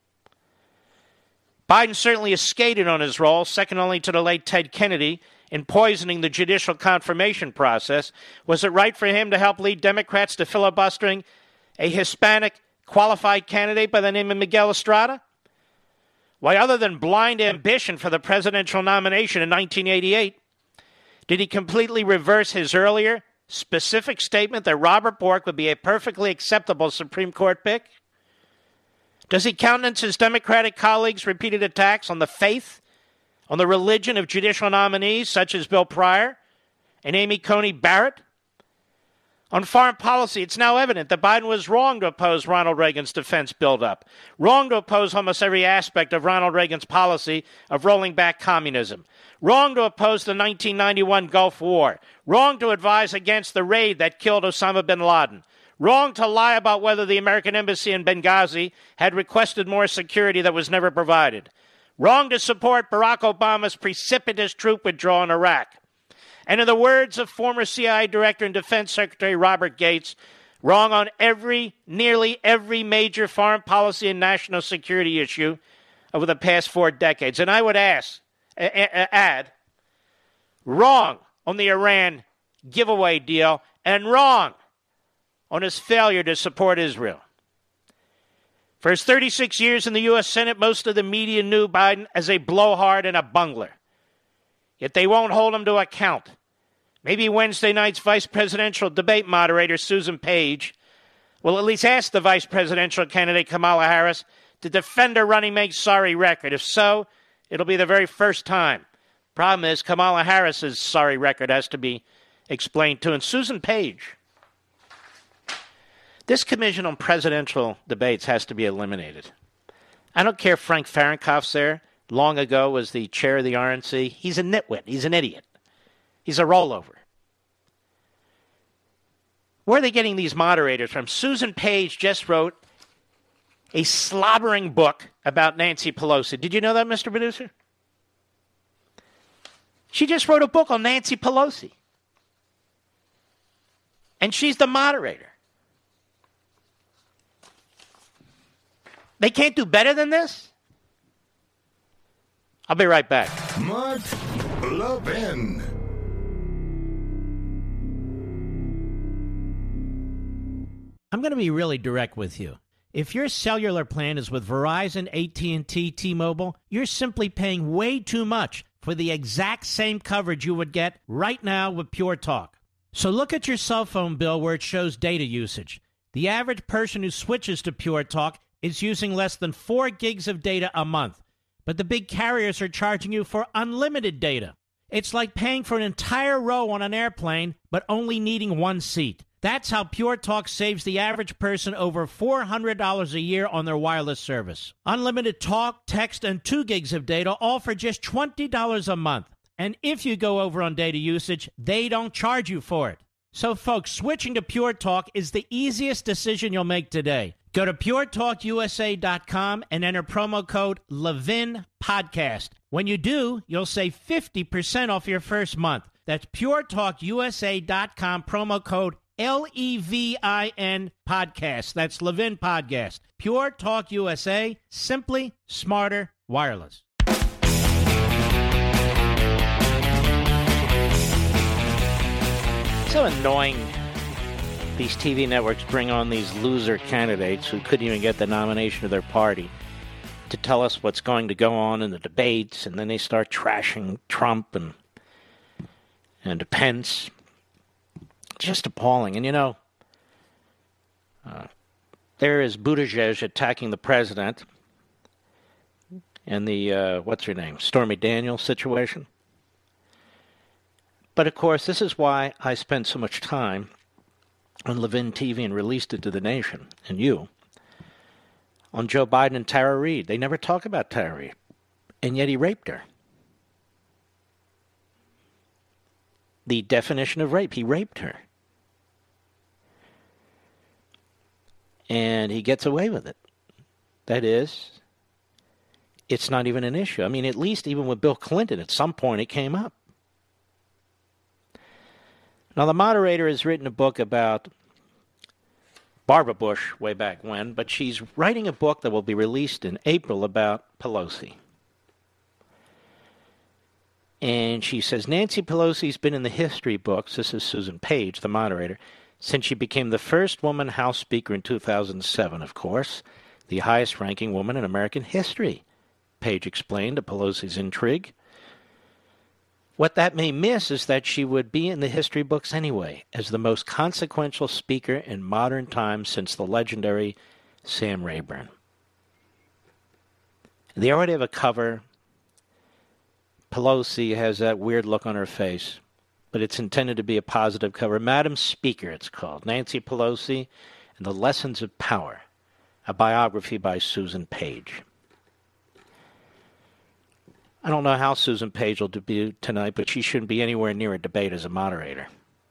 A: Biden certainly has skated on his role, second only to the late Ted Kennedy, in poisoning the judicial confirmation process. Was it right for him to help lead Democrats to filibustering a Hispanic qualified candidate by the name of Miguel Estrada? Why, other than blind ambition for the presidential nomination in nineteen eighty-eight, did he completely reverse his earlier specific statement that Robert Bork would be a perfectly acceptable Supreme Court pick? Does he countenance his Democratic colleagues' repeated attacks on the faith, on the religion of judicial nominees such as Bill Pryor and Amy Coney Barrett? On foreign policy, it's now evident that Biden was wrong to oppose Ronald Reagan's defense buildup, wrong to oppose almost every aspect of Ronald Reagan's policy of rolling back communism, wrong to oppose the nineteen ninety-one Gulf War, wrong to advise against the raid that killed Osama bin Laden, wrong to lie about whether the American embassy in Benghazi had requested more security that was never provided, wrong to support Barack Obama's precipitous troop withdrawal in Iraq. And in the words of former C I A Director and Defense Secretary Robert Gates, wrong on every, nearly every major foreign policy and national security issue over the past four decades. And I would ask, add, wrong on the Iran giveaway deal and wrong on his failure to support Israel. For his thirty-six years in the U S Senate, most of the media knew Biden as a blowhard and a bungler. Yet they won't hold him to account. Maybe Wednesday night's vice presidential debate moderator, Susan Page, will at least ask the vice presidential candidate, Kamala Harris, to defend her running mate's sorry record. If so, it'll be the very first time. Problem is, Kamala Harris's sorry record has to be explained too. And Susan Page, this commission on presidential debates has to be eliminated. I don't care if Frank Fahrenkopf's there. Long ago was the chair of the R N C. He's a nitwit. He's an idiot. He's a rollover. Where are they getting these moderators from? Susan Page just wrote a slobbering book about Nancy Pelosi. Did you know that, Mister Producer? She just wrote a book on Nancy Pelosi. And she's the moderator. They can't do better than this? I'll be right back.
B: Mark Levin.
A: I'm going to be really direct with you. If your cellular plan is with Verizon, A T and T, T-Mobile, you're simply paying way too much for the exact same coverage you would get right now with Pure Talk. So look at your cell phone bill where it shows data usage. The average person who switches to Pure Talk is using less than four gigs of data a month. But the big carriers are charging you for unlimited data. It's like paying for an entire row on an airplane, but only needing one seat. That's how Pure Talk saves the average person over four hundred dollars a year on their wireless service. Unlimited talk, text, and two gigs of data, all for just twenty dollars a month. And if you go over on data usage, they don't charge you for it. So, folks, switching to Pure Talk is the easiest decision you'll make today. Go to pure talk u s a dot com and enter promo code Levin Podcast. When you do, you'll save fifty percent off your first month. That's pure talk u s a dot com, promo code L E V I N Podcast. That's Levin Podcast. Pure Talk U S A, simply smarter wireless. So annoying. These T V networks bring on these loser candidates who couldn't even get the nomination of their party to tell us what's going to go on in the debates, and then they start trashing Trump and and Pence. Just appalling. And, you know, uh, there is Buttigieg attacking the president and the, uh, what's her name, Stormy Daniels situation. But, of course, this is why I spent so much time on Levin T V and released it to the nation, and you, on Joe Biden and Tara Reid. They never talk about Tara Reid, and yet he raped her. The definition of rape, he raped her. And he gets away with it. That is, it's not even an issue. I mean, at least even with Bill Clinton, at some point it came up. Now, the moderator has written a book about Barbara Bush way back when, but she's writing a book that will be released in April about Pelosi. And she says, Nancy Pelosi's been in the history books, this is Susan Page, the moderator, since she became the first woman House Speaker in two thousand seven, of course, the highest-ranking woman in American history. Page explained to Pelosi's intrigue. What that may miss is that she would be in the history books anyway, as the most consequential speaker in modern times since the legendary Sam Rayburn. They already have a cover. Pelosi has that weird look on her face, but it's intended to be a positive cover. Madam Speaker, it's called. Nancy Pelosi and the Lessons of Power, a biography by Susan Page. I don't know how Susan Page will debut tonight, but she shouldn't be anywhere near a debate as a moderator.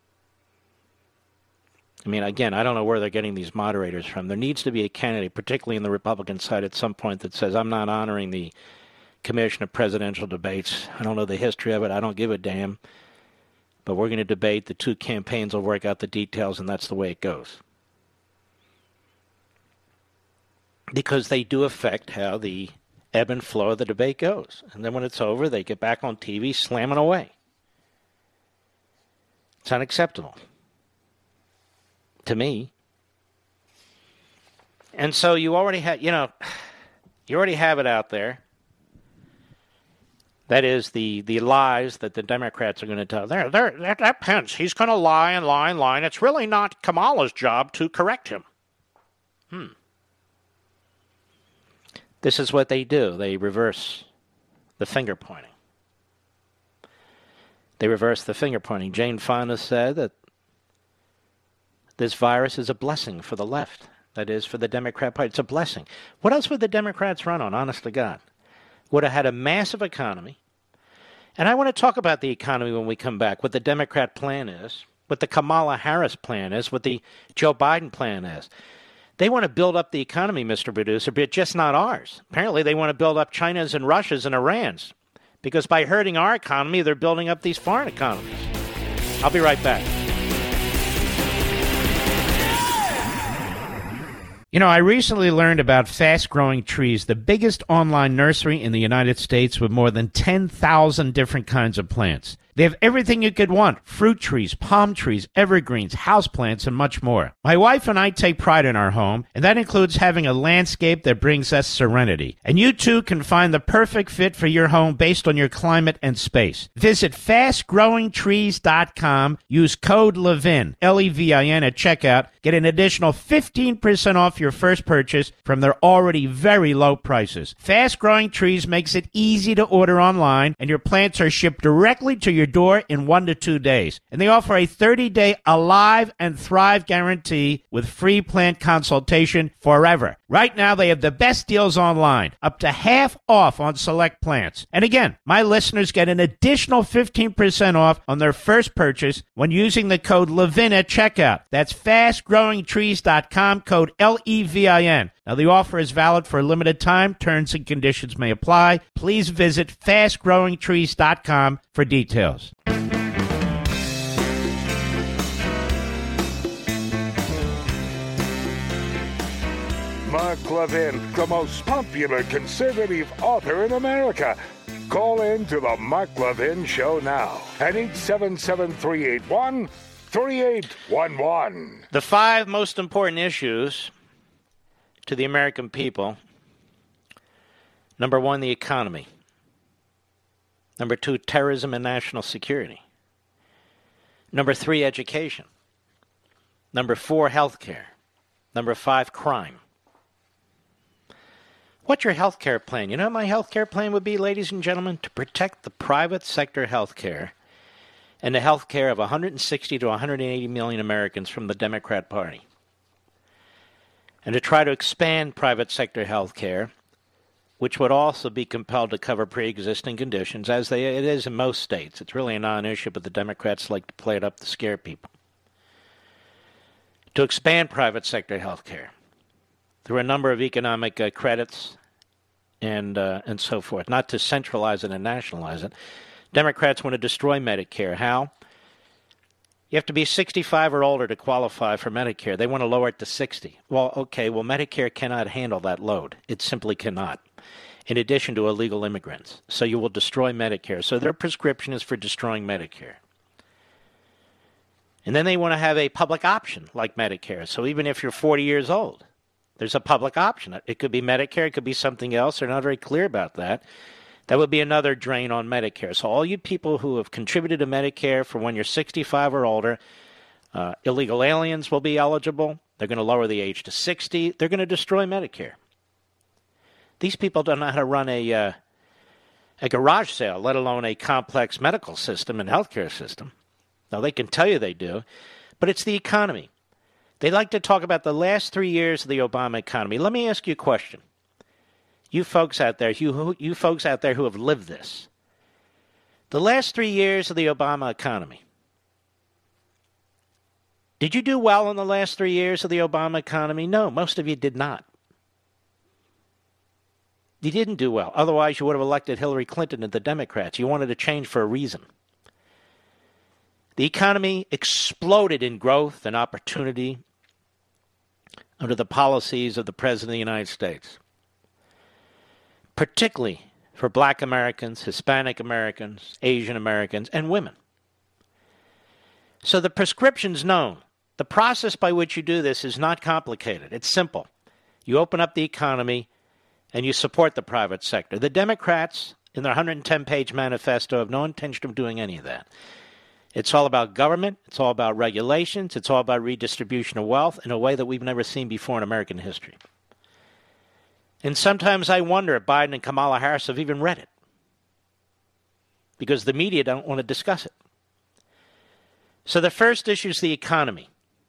A: I mean, again, I don't know where they're getting these moderators from. There needs to be a candidate, particularly in the Republican side at some point, that says, I'm not honoring the Commission of Presidential Debates. I don't know the history of it. I don't give a damn. But we're going to debate. The two campaigns will work out the details, and that's the way it goes. Because they do affect how the ebb and flow of the debate goes. And then when it's over, they get back on T V slamming away. It's unacceptable. To me. And so you already have, you know, you already have it out there. That is the, the lies that the Democrats are going to tell. There, there, that, that Pence, he's going to lie and lie and lie, and it's really not Kamala's job to correct him. Hmm. This is what they do. They reverse the finger pointing. They reverse the finger pointing. Jane Fonda said that this virus is a blessing for the left. That is, for the Democrat Party. It's a blessing. What else would the Democrats run on, honest to God? Would have had a massive economy. And I want to talk about the economy when we come back, what the Democrat plan is, what the Kamala Harris plan is, what the Joe Biden plan is. They want to build up the economy, Mister Producer, but just not ours. Apparently they want to build up China's and Russia's and Iran's, because by hurting our economy, they're building up these foreign economies. I'll be right back. You know, I recently learned about Fast Growing Trees, the biggest online nursery in the United States with more than ten thousand different kinds of plants. They have everything you could want: fruit trees, palm trees, evergreens, houseplants, and much more. My wife and I take pride in our home, and that includes having a landscape that brings us serenity. And you too can find the perfect fit for your home based on your climate and space. Visit fast growing trees dot com. Use code Levin, L E V I N, at checkout. Get an additional fifteen percent off your first purchase from their already very low prices. Fast Growing Trees makes it easy to order online, and your plants are shipped directly to your your door in one to two days. And they offer a thirty-day Alive and Thrive guarantee with free plant consultation forever. Right now, they have the best deals online, up to half off on select plants. And again, my listeners get an additional fifteen percent off on their first purchase when using the code LEVIN at checkout. That's fast growing trees dot com, code L E V I N. Now, the offer is valid for a limited time. Terms and conditions may apply. Please visit fast growing trees dot com for details.
B: Mark Levin, the most popular conservative author in America. Call in to the Mark Levin Show now at eight seven seven, three eight one, three eight one one.
A: The five most important issues to the American people. Number one, the economy. Number two, terrorism and national security. Number three, education. Number four, health care. Number five, crime. What's your health care plan? You know what my health care plan would be, ladies and gentlemen? To protect the private sector health care and the health care of one hundred sixty to one hundred eighty million Americans from the Democrat Party. And to try to expand private sector health care, which would also be compelled to cover pre-existing conditions, as they, it is in most states. It's really a non-issue, but the Democrats like to play it up to scare people. To expand private sector health care through a number of economic uh, credits and uh, and so forth, not to centralize it and nationalize it. Democrats want to destroy Medicare. How? You have to be sixty-five or older to qualify for Medicare. They want to lower it to sixty. Well, okay, well, Medicare cannot handle that load. It simply cannot, in addition to illegal immigrants. So you will destroy Medicare. So their prescription is for destroying Medicare. And then they want to have a public option like Medicare. So even if you're forty years old, there's a public option. It could be Medicare. It could be something else. They're not very clear about that. That would be another drain on Medicare. So all you people who have contributed to Medicare for when you're sixty-five or older, uh, illegal aliens will be eligible. They're going to lower the age to sixty. They're going to destroy Medicare. These people don't know how to run a, uh, a garage sale, let alone a complex medical system and healthcare system. Now, they can tell you they do, but it's the economy. They like to talk about the last three years of the Obama economy. Let me ask you a question. You folks out there, you, you folks out there who have lived this. The last three years of the Obama economy. Did you do well in the last three years of the Obama economy? No, most of you did not. You didn't do well. Otherwise, you would have elected Hillary Clinton and the Democrats. You wanted to change for a reason. The economy exploded in growth and opportunity under the policies of the President of the United States, particularly for Black Americans, Hispanic Americans, Asian Americans, and women. So the prescription's known. The process by which you do this is not complicated. It's simple. You open up the economy and you support the private sector. The Democrats, in their one hundred ten page manifesto, have no intention of doing any of that. It's all about government. It's all about regulations. It's all about redistribution of wealth in a way that we've never seen before in American history. And sometimes I wonder if Biden and Kamala Harris have even read it, because the media don't want to discuss it. So the first issue is the economy.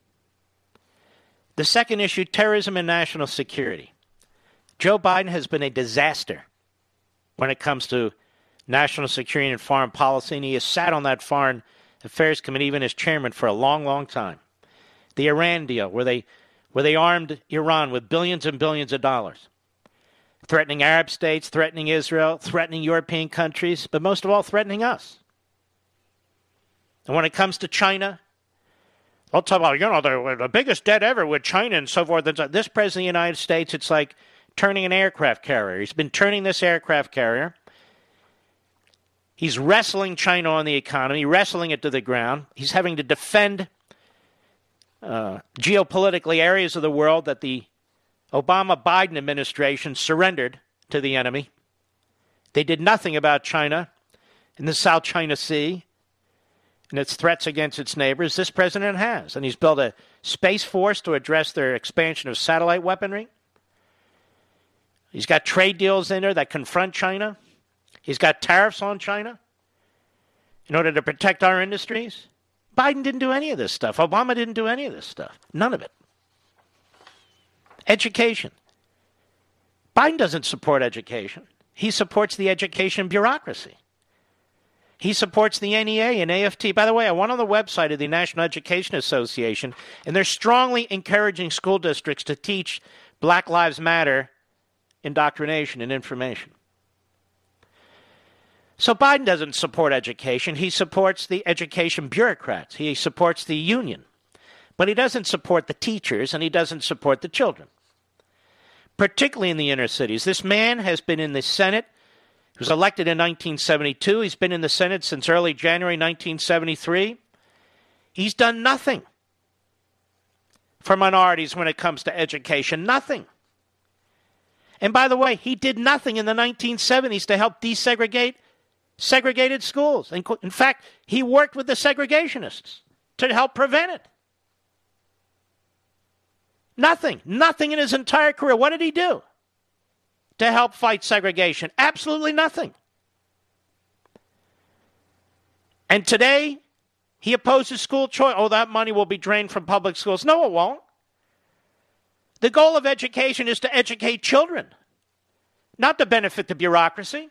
A: The second issue, terrorism and national security. Joe Biden has been a disaster when it comes to national security and foreign policy, and he has sat on that Foreign Affairs Committee, even as chairman, for a long, long time. The Iran deal, where they, where they armed Iran with billions and billions of dollars, threatening Arab states, threatening Israel, threatening European countries, but most of all, threatening us. And when it comes to China, I'll talk about, you know, the, the biggest debt ever with China and so forth. This president of the United States, it's like turning an aircraft carrier. He's been turning this aircraft carrier. He's wrestling China on the economy, wrestling it to the ground. He's having to defend uh, geopolitically areas of the world that the Obama-Biden administration surrendered to the enemy. They did nothing about China in the South China Sea and its threats against its neighbors. This president has. And he's built a space force to address their expansion of satellite weaponry. He's got trade deals in there that confront China. He's got tariffs on China. in order to protect our industries? Biden didn't do any of this stuff. Obama didn't do any of this stuff. None of it. Education. Biden doesn't support education. He supports the education bureaucracy. He supports the N E A and A F T. By the way, I went on the website of the National Education Association, and they're strongly encouraging school districts to teach Black Lives Matter indoctrination and information. So Biden doesn't support education. He supports the education bureaucrats. He supports the union. But he doesn't support the teachers, and he doesn't support the children, particularly in the inner cities. This man has been in the Senate. He was elected in nineteen seventy-two. He's been in the Senate since early January nineteen seventy-three. He's done nothing for minorities when it comes to education. Nothing. And by the way, he did nothing in the nineteen seventies to help desegregate segregated schools. In fact, he worked with the segregationists to help prevent it. Nothing. Nothing in his entire career. What did he do to help fight segregation? Absolutely nothing. And today, he opposes school choice. Oh, that money will be drained from public schools. No, it won't. The goal of education is to educate children, not to benefit the bureaucracy.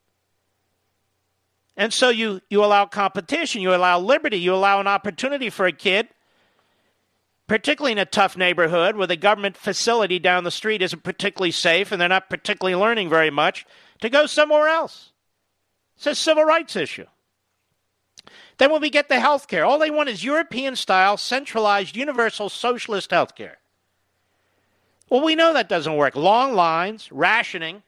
A: And so you, you allow competition, you allow liberty, you allow an opportunity for a kid, particularly in a tough neighborhood where the government facility down the street isn't particularly safe and they're not particularly learning very much, to go somewhere else. It's a civil rights issue. Then when we get the health care, all they want is European-style, centralized, universal socialist health care. Well, we know that doesn't work. Long lines, rationing.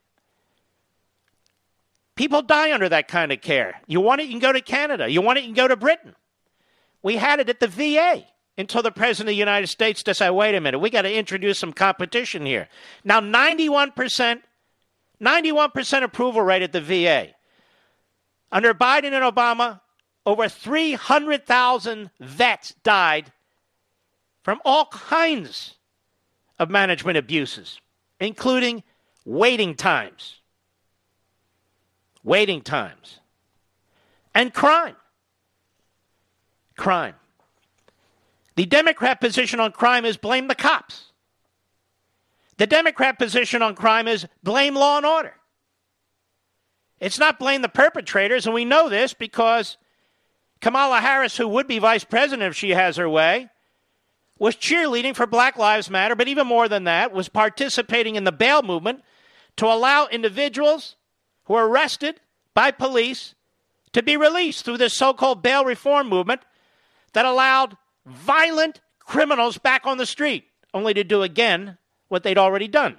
A: People die under that kind of care. You want it, you can go to Canada. You want it, you can go to Britain. We had it at the V A until the President of the United States decided, wait a minute, we got to introduce some competition here. Now, ninety-one percent, ninety-one percent approval rate at the V A. Under Biden and Obama, over three hundred thousand vets died from all kinds of management abuses, including waiting times. Waiting times. And crime. Crime. The Democrat position on crime is blame the cops. The Democrat position on crime is blame law and order. It's not blame the perpetrators, and we know this because Kamala Harris, who would be vice president if she has her way, was cheerleading for Black Lives Matter, but even more than that, was participating in the bail movement to allow individuals who are arrested by police to be released through this so-called bail reform movement that allowed violent criminals back on the street, only to do again what they'd already done.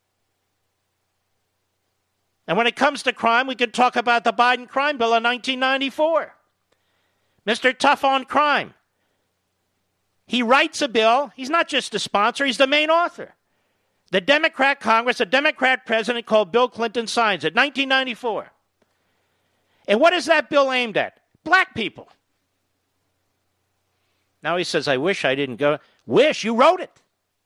A: And when it comes to crime, we could talk about the Biden crime bill in nineteen ninety-four. Mister Tough on Crime. He writes a bill. He's not just a sponsor, he's the main author. The Democrat Congress, a Democrat president called Bill Clinton signs it, nineteen ninety-four. And what is that bill aimed at? Black people. Now he says, I wish I didn't go. Wish? You wrote it.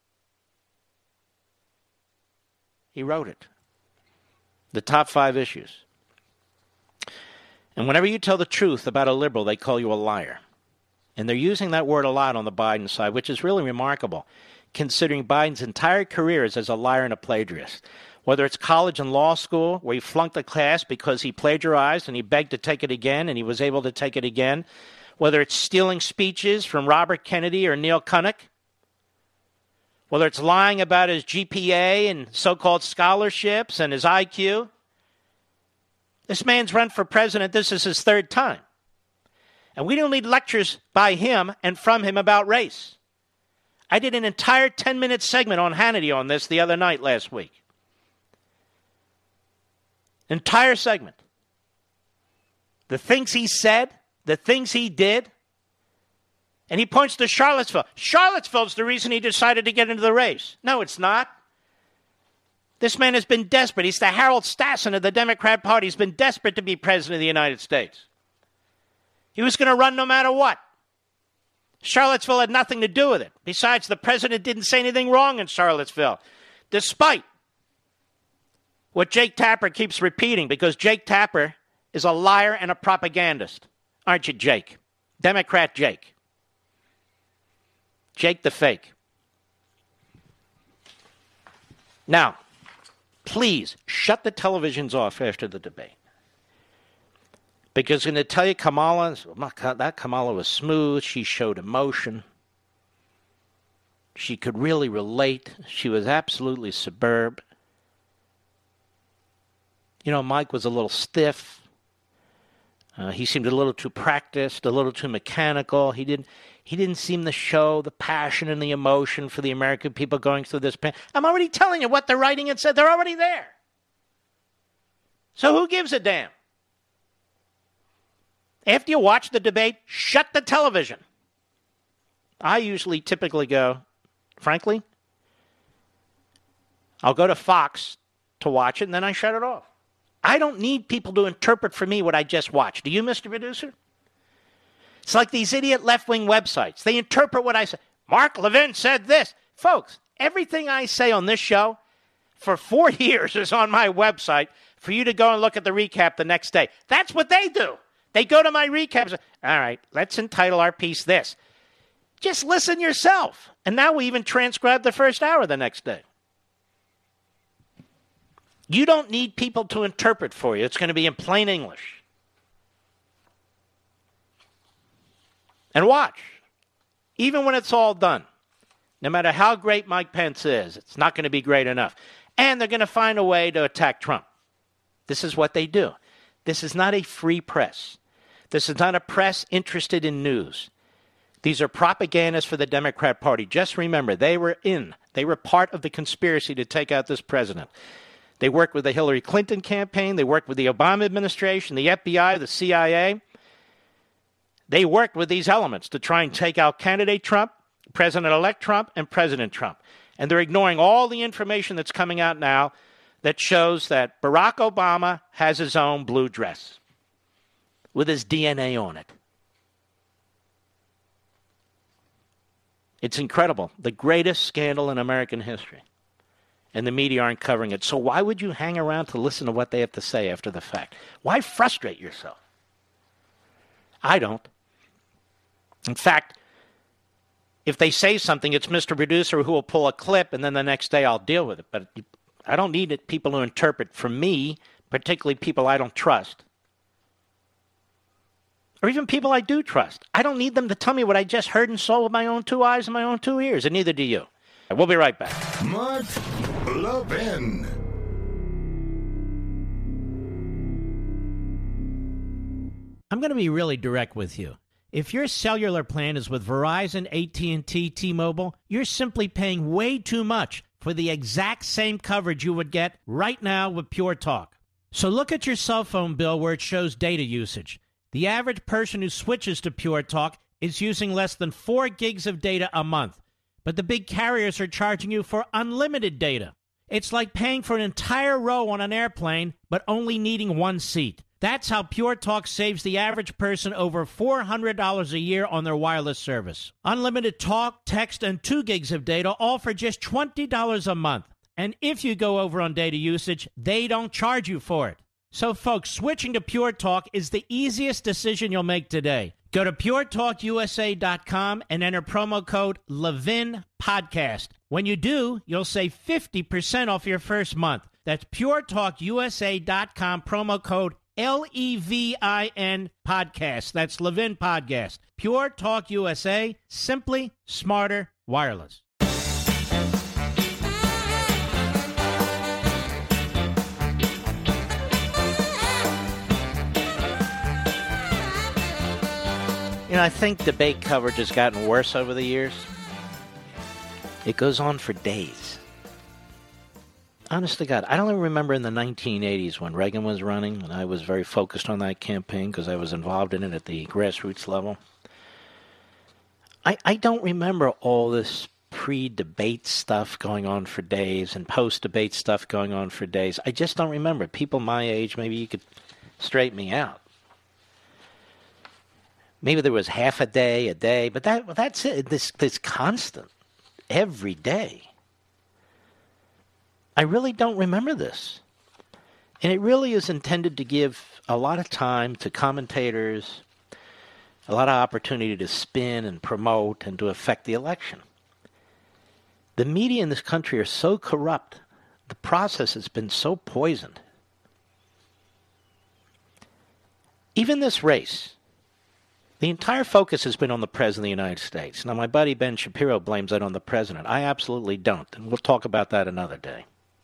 A: He wrote it. The top five issues. And whenever you tell the truth about a liberal, they call you a liar. And they're using that word a lot on the Biden side, which is really remarkable, considering Biden's entire career is as a liar and a plagiarist. Whether it's college and law school, where he flunked the class because he plagiarized and he begged to take it again, and he was able to take it again. Whether it's stealing speeches from Robert Kennedy or Neil Kinnock. Whether it's lying about his G P A and so-called scholarships and his I Q. This man's run for president. This is his third time. And we don't need lectures by him and from him about race. I did an entire ten-minute segment on Hannity on this the other night last week. Entire segment. The things he said, the things he did, and he points to Charlottesville. Charlottesville's the reason he decided to get into the race. No, it's not. This man has been desperate. He's the Harold Stassen of the Democrat Party. He's been desperate to be president of the United States. He was going to run no matter what. Charlottesville had nothing to do with it. Besides, the president didn't say anything wrong in Charlottesville, despite what Jake Tapper keeps repeating, because Jake Tapper is a liar and a propagandist. Aren't you, Jake? Democrat Jake. Jake the fake. Now, please shut the televisions off after the debate. Because I'm going to tell you, Kamala, oh my God, that Kamala was smooth. She showed emotion. She could really relate. She was absolutely superb. You know, Mike was a little stiff. Uh, he seemed a little too practiced, a little too mechanical. He didn't, he didn't seem to show the passion and the emotion for the American people going through this pain. I'm already telling you what they're writing and said. They're already there. So who gives a damn? After you watch the debate, shut the television. I usually typically go, frankly, I'll go to Fox to watch it, and then I shut it off. I don't need people to interpret for me what I just watched. Do you, Mister Producer? It's like these idiot left-wing websites. They interpret what I say. Mark Levin said this. Folks, everything I say on this show for four years is on my website for you to go and look at the recap the next day. That's what they do. They go to my recap and say, all right, let's entitle our piece this. Just listen yourself. And now we even transcribe the first hour the next day. You don't need people to interpret for you. It's going to be in plain English. And watch. Even when it's all done, no matter how great Mike Pence is, it's not going to be great enough. And they're going to find a way to attack Trump. This is what they do. This is not a free press. This is not a press interested in news. These are propagandists for the Democrat Party. Just remember, they were in, they were part of the conspiracy to take out this president. They worked with the Hillary Clinton campaign. They worked with the Obama administration, the F B I, the C I A. They worked with these elements to try and take out candidate Trump, President-elect Trump, and President Trump. And they're ignoring all the information that's coming out now that shows that Barack Obama has his own blue dress with his D N A on it. It's incredible. The greatest scandal in American history. And the media aren't covering it. So why would you hang around to listen to what they have to say after the fact? Why frustrate yourself? I don't. In fact, if they say something, it's Mister Producer who will pull a clip, and then the next day I'll deal with it. But I don't need it, people to interpret for me, particularly people I don't trust. Or even people I do trust. I don't need them to tell me what I just heard and saw with my own two eyes and my own two ears, and neither do you. We'll be right back.
B: Mark Levin.
A: I'm going to be really direct with you. If your cellular plan is with Verizon, A T and T, T-Mobile, you're simply paying way too much for the exact same coverage you would get right now with Pure Talk. So look at your cell phone bill where it shows data usage. The average person who switches to Pure Talk is using less than four gigs of data a month. But the big carriers are charging you for unlimited data. It's like paying for an entire row on an airplane, but only needing one seat. That's how Pure Talk saves the average person over four hundred dollars a year on their wireless service. Unlimited talk, text, and two gigs of data, all for just twenty dollars a month. And if you go over on data usage, they don't charge you for it. So, folks, switching to Pure Talk is the easiest decision you'll make today. Go to pure talk u s a dot com and enter promo code Levin Podcast. When you do, you'll save fifty percent off your first month. That's pure talk u s a dot com, promo code L E V I N Podcast. That's Levin Podcast. Pure Talk U S A, simply smarter wireless. You know, I think debate coverage has gotten worse over the years. It goes on for days. Honest to God, I don't even remember in the nineteen eighties when Reagan was running, and I was very focused on that campaign because I was involved in it at the grassroots level. I, I don't remember all this pre-debate stuff going on for days and post-debate stuff going on for days. I just don't remember. People my age, maybe you could straighten me out. Maybe there was half a day, a day, but that well, that's it. This this constant, every day. I really don't remember this. And it really is intended to give a lot of time to commentators, a lot of opportunity to spin and promote and to affect the election. The media in this country are so corrupt. The process has been so poisoned. Even this race, the entire focus has been on the President of the United States. Now, my buddy Ben Shapiro blames that on the President. I absolutely don't, and we'll talk about that another day.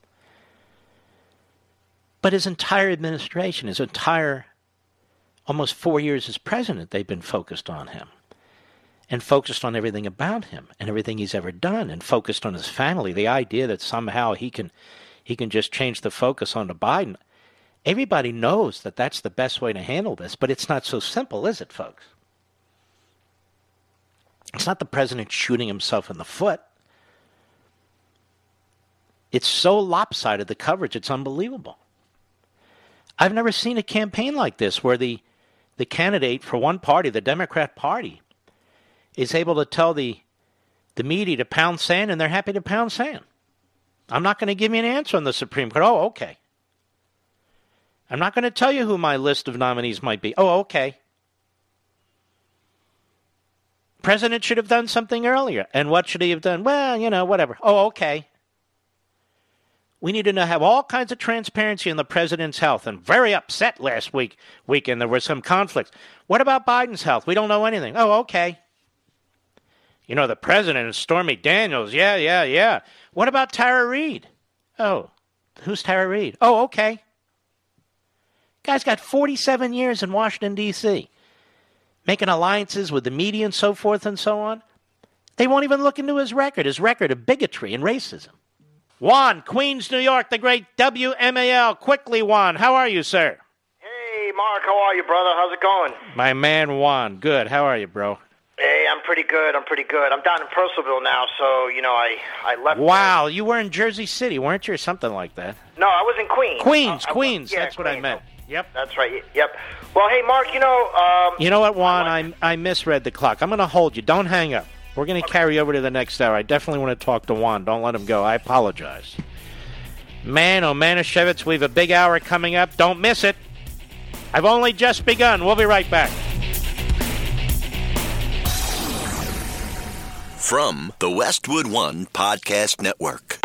A: But his entire administration, his entire almost four years as president, they've been focused on him and focused on everything about him and everything he's ever done and focused on his family. The idea that somehow he can he can just change the focus on to Biden. Everybody knows that that's the best way to handle this, but it's not so simple, is it, folks? It's not the president shooting himself in the foot. It's so lopsided, the coverage, it's unbelievable. I've never seen a campaign like this where the, the candidate for one party, the Democrat Party, is able to tell the, the media to pound sand, and they're happy to pound sand. I'm not going to give you an answer on the Supreme Court. Oh, okay. I'm not going to tell you who my list of nominees might be. Oh, okay. President should have done something earlier. And what should he have done? Well, you know, whatever. Oh, okay. We need to know, have all kinds of transparency in the president's health. And very upset last week, weekend, there were some conflicts. What about Biden's health? We don't know anything. Oh, okay. You know, the president is Stormy Daniels. Yeah, yeah, yeah. What about Tara Reid? Oh, who's Tara Reid? Oh, okay. Guy's got forty-seven years in Washington, D C, making alliances with the media and so forth and so on. They won't even look into his record, his record of bigotry and racism. Juan, Queens, New York, the great W M A L. Quickly, Juan, how are you, sir?
H: Hey, Mark, how are you, brother? How's it going?
A: My man, Juan. Good. How are you, bro?
H: Hey, I'm pretty good. I'm pretty good. I'm down in Purcellville now, so, you know, I, I left.
A: Wow, you were in Jersey City, weren't you, or something like that?
H: No, I was in Queens.
A: Queens,
H: uh,
A: Queens.
H: I, yeah,
A: that's what
H: Queens.
A: I meant. Yep.
H: That's right. Yep. Well, hey, Mark, you know... Um,
A: you know what, Juan? I, I, I misread the clock. I'm going to hold you. Don't hang up. We're going to okay. carry over to the next hour. I definitely want to talk to Juan. Don't let him go. I apologize. Man, oh, Manischewitz, we have a big hour coming up. Don't miss it. I've only just begun. We'll be right back.
F: From the Westwood One Podcast Network.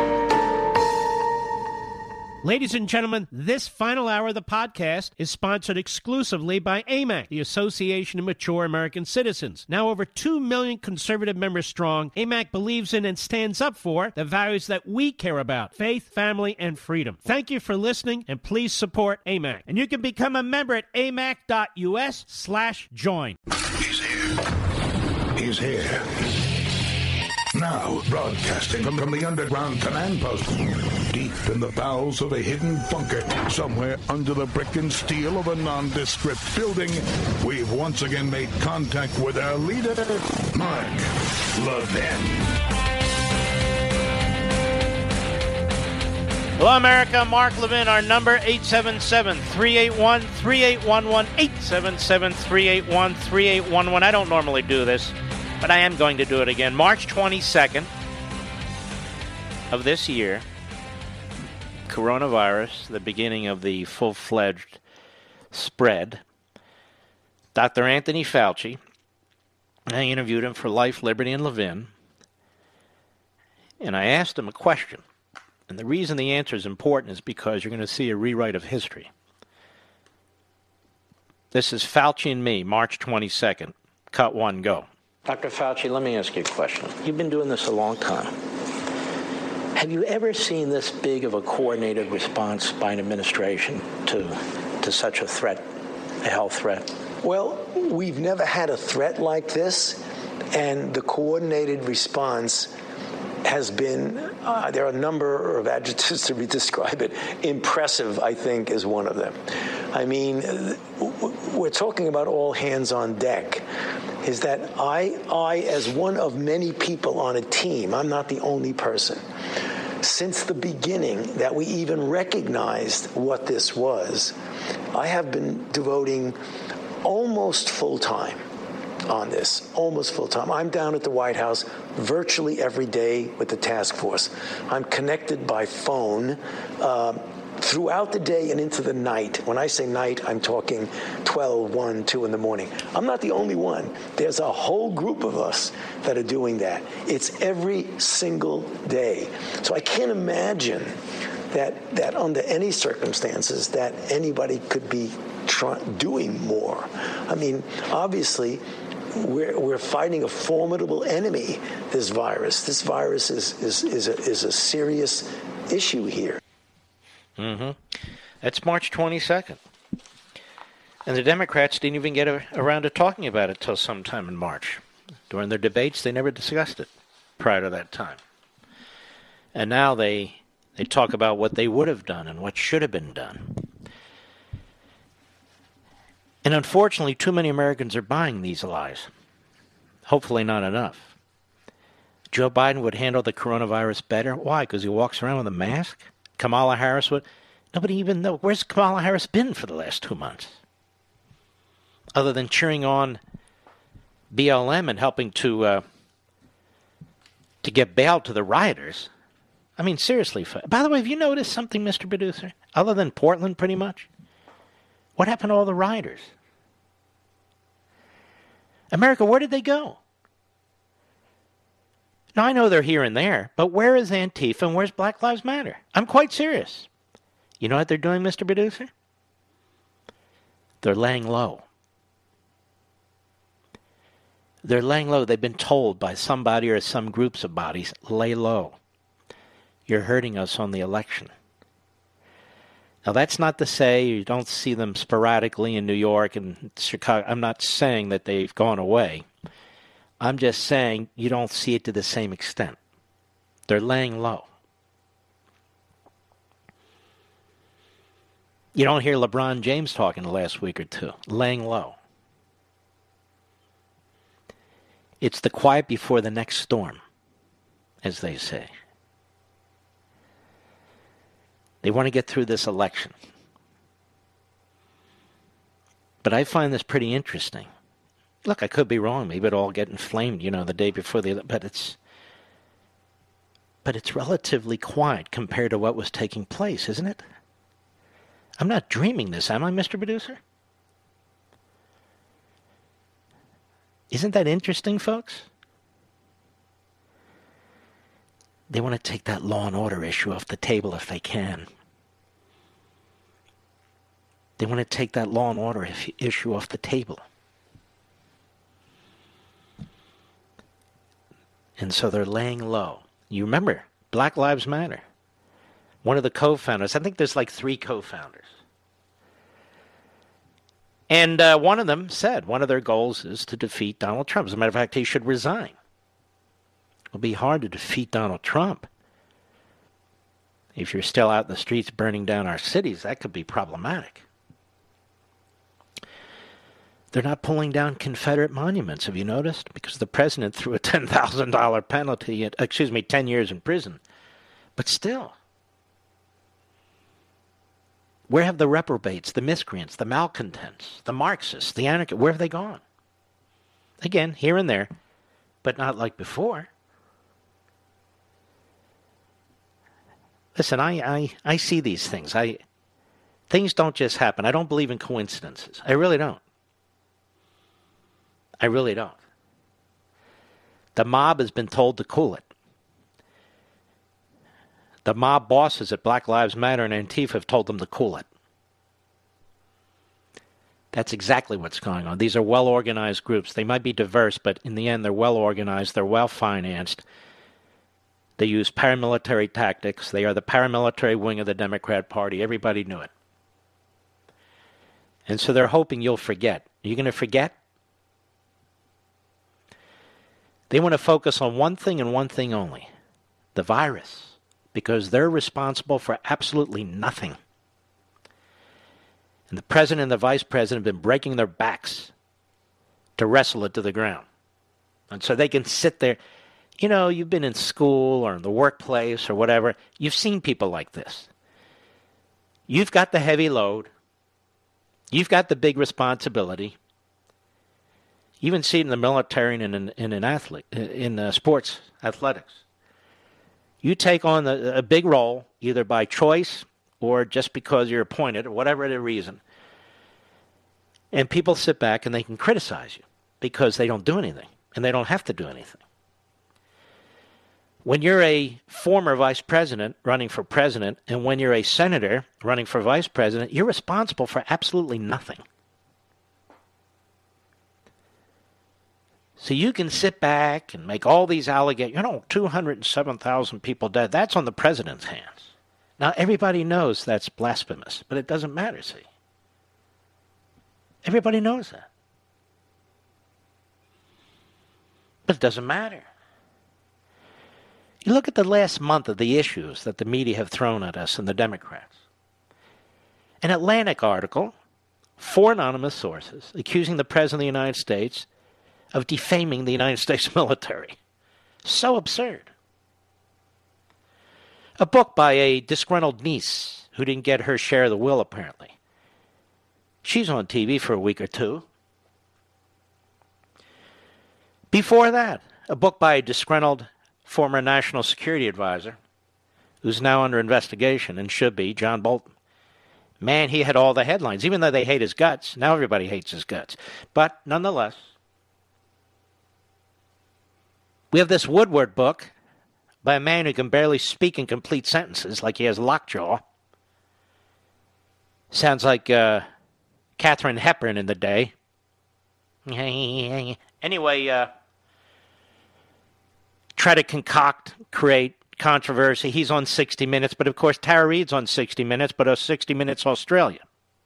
I: Ladies and gentlemen, this final hour of the podcast is sponsored exclusively by A M A C, the Association of Mature American Citizens. Now over two million conservative members strong, A M A C believes in and stands up for the values that we care about: faith, family, and freedom. Thank you for listening, and please support A M A C. And you can become a member at amac.us slash join.
B: He's here. He's here. Now, broadcasting from, from the underground command post, deep in the bowels of a hidden bunker, somewhere under the brick and steel of a nondescript building, we've once again made contact with our leader, Mark Levin.
A: Hello, America. Mark Levin, our number, eight seven seven, three eight one, three eight one one, eight seven seven, three eight one, three eight one one. I don't normally do this, but I am going to do it again. March twenty-second of this year, coronavirus, the beginning of the full-fledged spread. Doctor Anthony Fauci, I interviewed him for Life, Liberty, and Levin, and I asked him a question. And the reason the answer is important is because you're going to see a rewrite of history. This is Fauci and me, March twenty-second. Cut one, go.
J: Doctor Fauci, let me ask you a question. You've been doing this a long time. Have you ever seen this big of a coordinated response by an administration to to such a threat, a health threat?
D: Well, we've never had a threat like this, and the coordinated response has been, uh, there are a number of adjectives to describe it. Impressive, I think, is one of them. I mean, we're talking about all hands on deck. Is that I, I, as one of many people on a team, I'm not the only person, since the beginning that we even recognized what this was, I have been devoting almost full time on this, almost full time. I'm down at the White House virtually every day with the task force. I'm connected by phone uh, throughout the day and into the night. When I say night, I'm talking twelve, one, two in the morning. I'm not the only one. There's a whole group of us that are doing that. It's every single day. So I can't imagine that that under any circumstances that anybody could be try, doing more. I mean, obviously, we're we're fighting a formidable enemy. This virus. This virus is is is a, is a serious issue here.
A: Mm-hmm. That's March twenty-second. And the Democrats didn't even get a, around to talking about it till sometime in March. During their debates, they never discussed it prior to that time. And now they they talk about what they would have done and what should have been done. And unfortunately, too many Americans are buying these lies. Hopefully not enough. Joe Biden would handle the coronavirus better. Why? Because he walks around with a mask? Kamala Harris would? Nobody even knows. Where's Kamala Harris been for the last two months? Other than cheering on B L M and helping to uh, to get bail to the rioters. I mean, seriously. By the way, have you noticed something, Mister Producer? Other than Portland, pretty much? What happened to all the rioters? America, where did they go? Now, I know they're here and there, but where is Antifa and where's Black Lives Matter? I'm quite serious. You know what they're doing, Mister Producer? They're laying low. They're laying low. They've been told by somebody or some groups of bodies, lay low. You're hurting us on the election. Now, that's not to say you don't see them sporadically in New York and Chicago. I'm not saying that they've gone away. I'm just saying you don't see it to the same extent. They're laying low. You don't hear LeBron James talking the last week or two, laying low. It's the quiet before the next storm, as they say. They want to get through this election. But I find this pretty interesting. Look, I could be wrong. Maybe it'll all get inflamed, you know, the day before the but it's but it's relatively quiet compared to what was taking place, isn't it? I'm not dreaming this, am I, Mister Producer? Isn't that interesting, folks? They want to take that law and order issue off the table if they can. They want to take that law and order issue off the table. And so they're laying low. You remember, Black Lives Matter. One of the co-founders, I think there's like three co-founders. And uh, one of them said one of their goals is to defeat Donald Trump. As a matter of fact, he should resign. It'll be hard to defeat Donald Trump. If you're still out in the streets burning down our cities, that could be problematic. They're not pulling down Confederate monuments, have you noticed? Because the president threw a ten thousand dollars penalty, at, excuse me, ten years in prison. But still, where have the reprobates, the miscreants, the malcontents, the Marxists, the anarchists, where have they gone? Again, here and there, but not like before. Listen, I, I, I see these things. I things don't just happen. I don't believe in coincidences. I really don't. I really don't. The mob has been told to cool it. The mob bosses at Black Lives Matter and Antifa have told them to cool it. That's exactly what's going on. These are well-organized groups. They might be diverse, but in the end, they're well-organized. They're well-financed. They use paramilitary tactics. They are the paramilitary wing of the Democrat Party. Everybody knew it. And so they're hoping you'll forget. Are you going to forget? They want to focus on one thing and one thing only, the virus, because they're responsible for absolutely nothing. And the president and the vice president have been breaking their backs to wrestle it to the ground. And so they can sit there. You know, you've been in school or in the workplace or whatever. You've seen people like this. You've got the heavy load. You've got the big responsibility. You even see it in the military and in, in an athlete, in uh, sports athletics. You take on the, a big role, either by choice or just because you're appointed, or whatever the reason. And people sit back and they can criticize you because they don't do anything, and they don't have to do anything. When you're a former vice president running for president, and when you're a senator running for vice president, you're responsible for absolutely nothing. So you can sit back and make all these allegations. You know, two hundred seven thousand people dead. That's on the president's hands. Now, everybody knows that's blasphemous, but it doesn't matter, see. Everybody knows that. But it doesn't matter. You look at the last month of the issues that the media have thrown at us and the Democrats. An Atlantic article, four anonymous sources, accusing the President of the United States of defaming the United States military. So absurd. A book by a disgruntled niece who didn't get her share of the will, apparently. She's on T V for a week or two. Before that, a book by a disgruntled former national security advisor, who's now under investigation and should be, John Bolton. Man, he had all the headlines, even though they hate his guts. Now everybody hates his guts. But nonetheless, we have this Woodward book by a man who can barely speak in complete sentences, like he has lockjaw. Sounds like uh, Katharine Hepburn in the day. Anyway, uh, try to concoct, create controversy. He's on sixty minutes, but of course Tara Reid's on sixty minutes, but of sixty minutes Australia.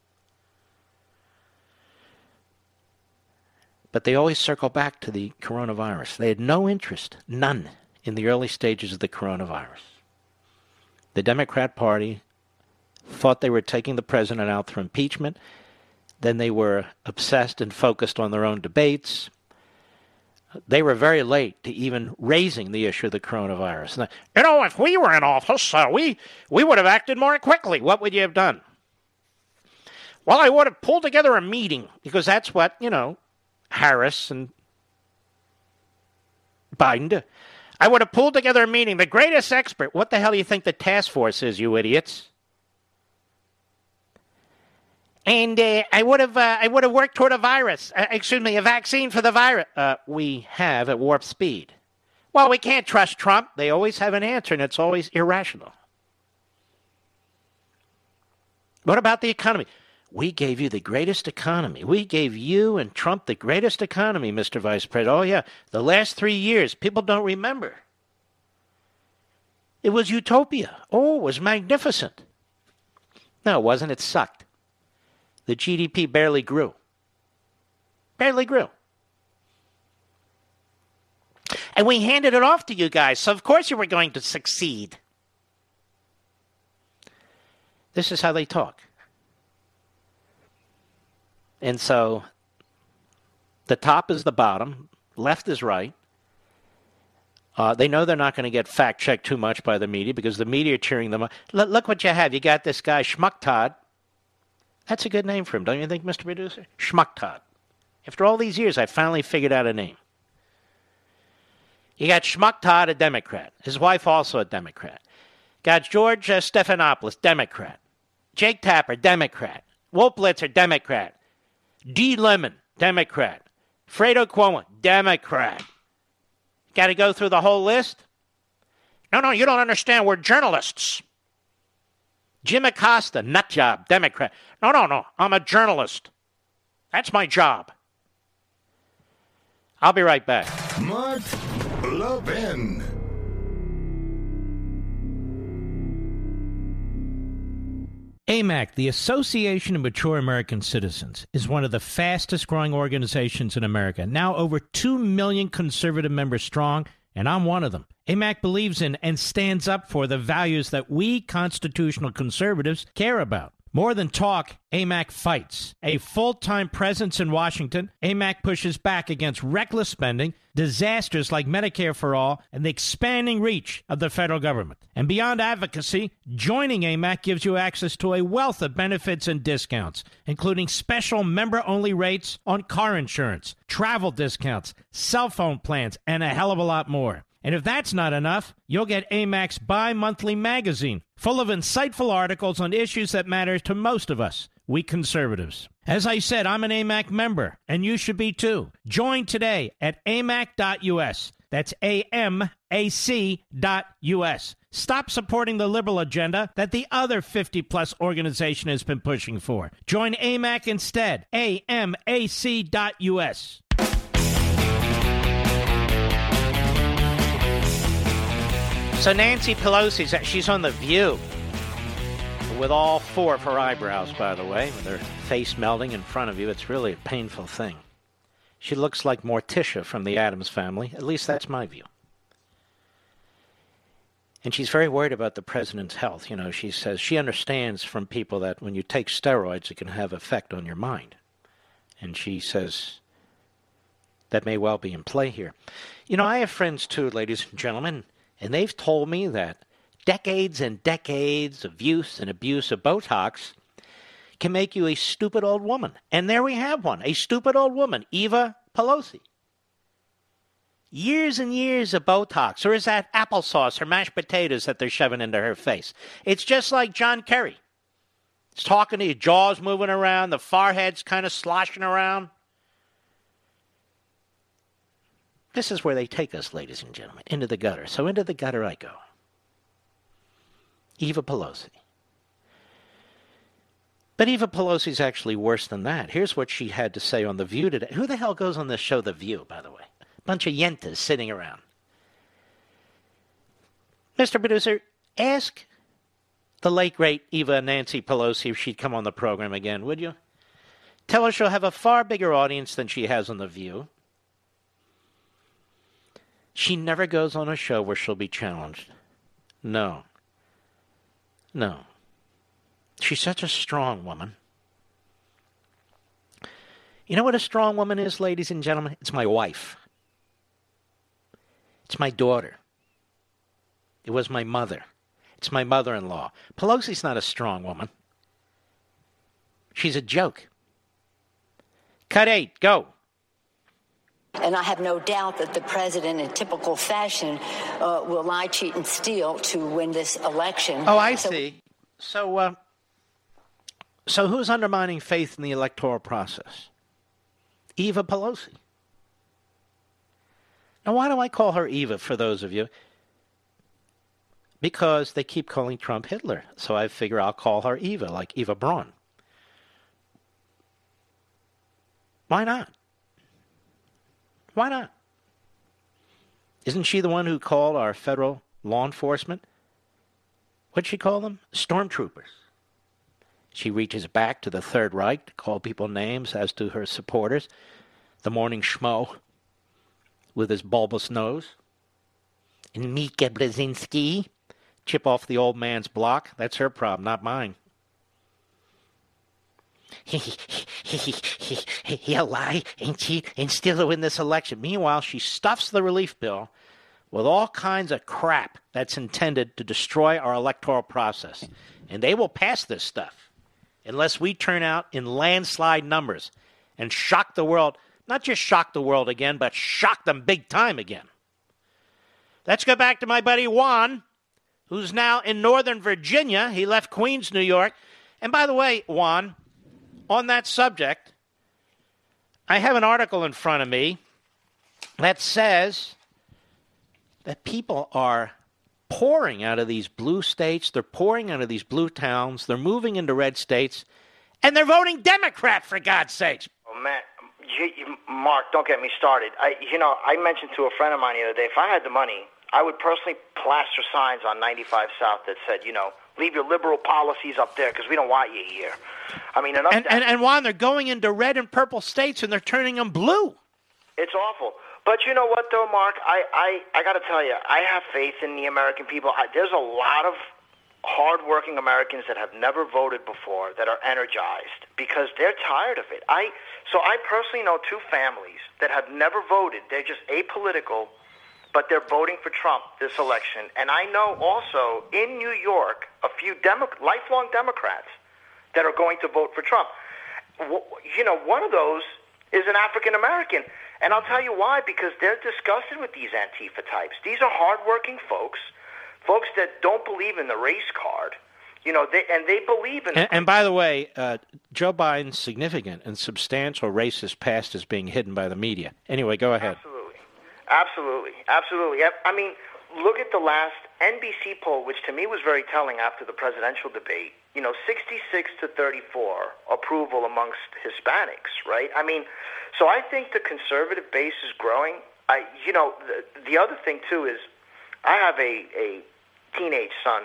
A: But they always circle back to the coronavirus. They had no interest, none, in the early stages of the coronavirus. The Democrat Party thought they were taking the president out through impeachment. Then they were obsessed and focused on their own debates. They were very late to even raising the issue of the coronavirus. Now, you know, if we were in office, uh, we, we would have acted more quickly. What would you have done? Well, I would have pulled together a meeting, because that's what, you know, Harris and Biden do. I would have pulled together a meeting. The greatest expert. What the hell do you think the task force is, you idiots? And uh, I would have uh, I would have worked toward a virus, uh, excuse me, a vaccine for the virus. Uh, we have at warp speed. Well, we can't trust Trump. They always have an answer, and it's always irrational. What about the economy? We gave you the greatest economy. We gave you and Trump the greatest economy, Mister Vice President. Oh, yeah, the last three years, people don't remember. It was utopia. Oh, it was magnificent. No, it wasn't. It sucked. The G D P barely grew. Barely grew. And we handed it off to you guys, so of course you were going to succeed. This is how they talk. And so the top is the bottom, left is right. Uh, they know they're not going to get fact-checked too much by the media because the media are cheering them on. L- look what you have. You got this guy, Schmucktod. That's a good name for him, don't you think, Mister Producer? Schmucktod. After all these years, I finally figured out a name. You got Schmucktod, a Democrat. His wife also a Democrat. Got George uh, Stephanopoulos, Democrat. Jake Tapper, Democrat. Wolf Blitzer, Democrat. D. Lemon, Democrat. Fredo Cuomo, Democrat. Got to go through the whole list? No, no, you don't understand. We're journalists. Jim Acosta, nut job, Democrat. No, no, no, I'm a journalist. That's my job. I'll be right back.
B: Mark Levin.
I: A M A C, the Association of Mature American Citizens, is one of the fastest growing organizations in America. Now over two million conservative members strong, and I'm one of them. A M A C believes in and stands up for the values that we constitutional conservatives care about. More than talk, A M A C fights. A full-time presence in Washington, A M A C pushes back against reckless spending, disasters like Medicare for All, and the expanding reach of the federal government. And beyond advocacy, joining A M A C gives you access to a wealth of benefits and discounts, including special member-only rates on car insurance, travel discounts, cell phone plans, and a hell of a lot more. And if that's not enough, you'll get A M A C's bi-monthly magazine, full of insightful articles on issues that matter to most of us, we conservatives. As I said, I'm an A M A C member, and you should be too. Join today at A M A C dot U S. That's A M A C dot U S. Stop supporting the liberal agenda that the other fifty-plus organization has been pushing for. Join A M A C instead. A M A C dot U S.
A: So Nancy Pelosi's, she's on The View with all four of her eyebrows, by the way, with her face melting in front of you. It's really a painful thing. She looks like Morticia from the Addams Family. At least that's my view. And she's very worried about the president's health. You know, she says she understands from people that when you take steroids, it can have effect on your mind. And she says that may well be in play here. You know, I have friends too, ladies and gentlemen, and they've told me that decades and decades of use and abuse of Botox can make you a stupid old woman. And there we have one, a stupid old woman, Eva Pelosi. Years and years of Botox, or is that applesauce or mashed potatoes that they're shoving into her face? It's just like John Kerry. He's talking to you, jaws moving around, the forehead's kind of sloshing around. This is where they take us, ladies and gentlemen, into the gutter. So into the gutter I go. Eva Pelosi. But Eva Pelosi's actually worse than that. Here's what she had to say on The View today. Who the hell goes on this show, The View, by the way? Bunch of yentas sitting around. Mister Producer, ask the late, great Eva Nancy Pelosi if she'd come on the program again, would you? Tell her she'll have a far bigger audience than she has on The View. She never goes on a show where she'll be challenged. No. No. She's such a strong woman. You know what a strong woman is, ladies and gentlemen? It's my wife. It's my daughter. It was my mother. It's my mother-in-law. Pelosi's not a strong woman. She's a joke. Cut eight, go.
K: And I have no doubt that the president, in typical fashion, uh, will lie, cheat, and steal to win this election.
A: Oh, I
K: so-
A: see. So, uh, so who's undermining faith in the electoral process? Eva Pelosi. Now, why do I call her Eva, for those of you? Because they keep calling Trump Hitler. So I figure I'll call her Eva, like Eva Braun. Why not? Why not? Isn't she the one who called our federal law enforcement? What'd she call them? Stormtroopers. She reaches back to the Third Reich to call people names as to her supporters. The morning schmo with his bulbous nose. And Mika Brzezinski. Chip off the old man's block. That's her problem, not mine. He'll lie and cheat and steal to win this election. Meanwhile, she stuffs the relief bill with all kinds of crap that's intended to destroy our electoral process. And they will pass this stuff unless we turn out in landslide numbers and shock the world. Not just shock the world again, but shock them big time again. Let's go back to my buddy Juan, who's now in Northern Virginia. He left Queens, New York. And by the way, Juan, on that subject, I have an article in front of me that says that people are pouring out of these blue states. They're pouring out of these blue towns. They're moving into red states. And they're voting Democrat, for God's sakes.
H: Oh, man. You, you, Mark, don't get me started. I, you know, I mentioned to a friend of mine the other day, if I had the money, I would personally plaster signs on ninety-five South that said, you know, leave your liberal policies up there because we don't want you here. I mean, enough.
A: And, and, and Juan, they're going into red and purple states and they're turning them blue.
H: It's awful. But you know what, though, Mark? I, I, I got to tell you, I have faith in the American people. I, there's a lot of hardworking Americans that have never voted before that are energized because they're tired of it. I So I personally know two families that have never voted. They're just apolitical, but they're voting for Trump this election. And I know also in New York a few Demo- lifelong Democrats that are going to vote for Trump. You know, one of those is an African American. And I'll tell you why, because they're disgusted with these Antifa types. These are hardworking folks, folks that don't believe in the race card, you know, they, and they believe in...
A: And, and by the way, uh, Joe Biden's significant and substantial racist past is being hidden by the media. Anyway, go ahead.
H: Absolutely. Absolutely. Absolutely. I mean, look at the last N B C poll, which to me was very telling after the presidential debate. You know, sixty-six to thirty-four approval amongst Hispanics, right? I mean, so I think the conservative base is growing. I, you know, the, the other thing, too, is I have a, a teenage son,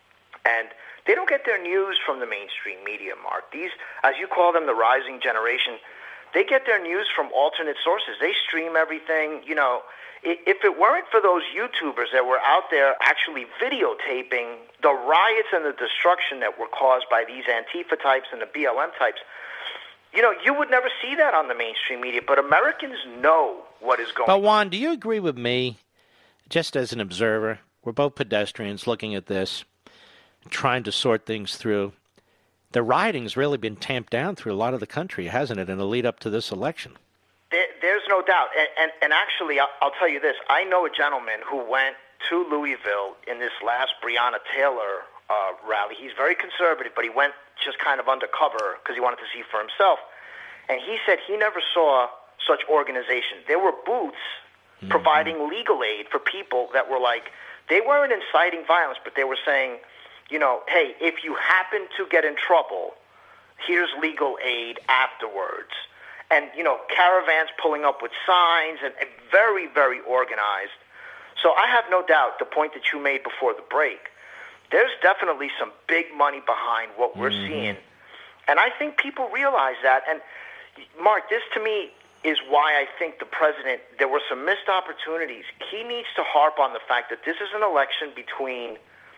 H: and they don't get their news from the mainstream media, Mark. These, as you call them, the rising generation, they get their news from alternate sources. They stream everything. You know, if it weren't for those YouTubers that were out there actually videotaping the riots and the destruction that were caused by these Antifa types and the B L M types, you know, you would never see that on the mainstream media. But Americans know what is going on.
A: But Juan, do you agree with me, just as an observer? We're both pedestrians looking at this, trying to sort things through. The rioting's really been tamped down through a lot of the country, hasn't it, in the lead up to this election?
H: There, there's no doubt. And, and, and actually, I'll, I'll tell you this. I know a gentleman who went to Louisville in this last Breonna Taylor uh, rally. He's very conservative, but he went just kind of undercover because he wanted to see for himself. And he said he never saw such organizations. There were booths mm-hmm. providing legal aid for people that were like, they weren't inciting violence, but they were saying, you know, hey, if you happen to get in trouble, here's legal aid afterwards. And, you know, caravans pulling up with signs and, and very, very organized. So I have no doubt the point that you made before the break, there's definitely some big money behind what we're mm-hmm. seeing. And I think people realize that. And, Mark, this to me is why I think the president, there were some missed opportunities. He needs to harp on the fact that this is an election between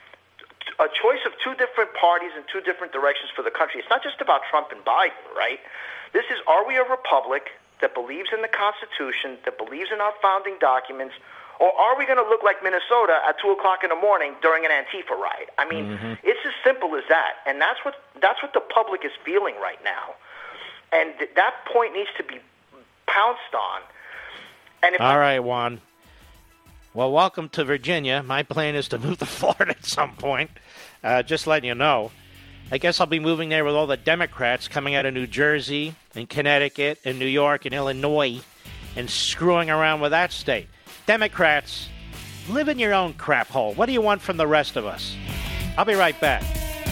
H: a choice of two different parties in two different directions for the country. It's not just about Trump and Biden, right? This is, are we a republic that believes in the Constitution, that believes in our founding documents, or are we going to look like Minnesota at two o'clock in the morning during an Antifa riot? I mean, mm-hmm. it's as simple as that. And that's what that's what the public is feeling right now. And th- that point needs to be pounced on. And if
A: All right, Juan. Well, welcome to Virginia. My plan is to move to Florida at some point. Uh, just letting you know. I guess I'll be moving there with all the Democrats coming out of New Jersey and Connecticut and New York and Illinois and screwing around with that state. Democrats, live in your own crap hole. What do you want from the rest of us? I'll be right back.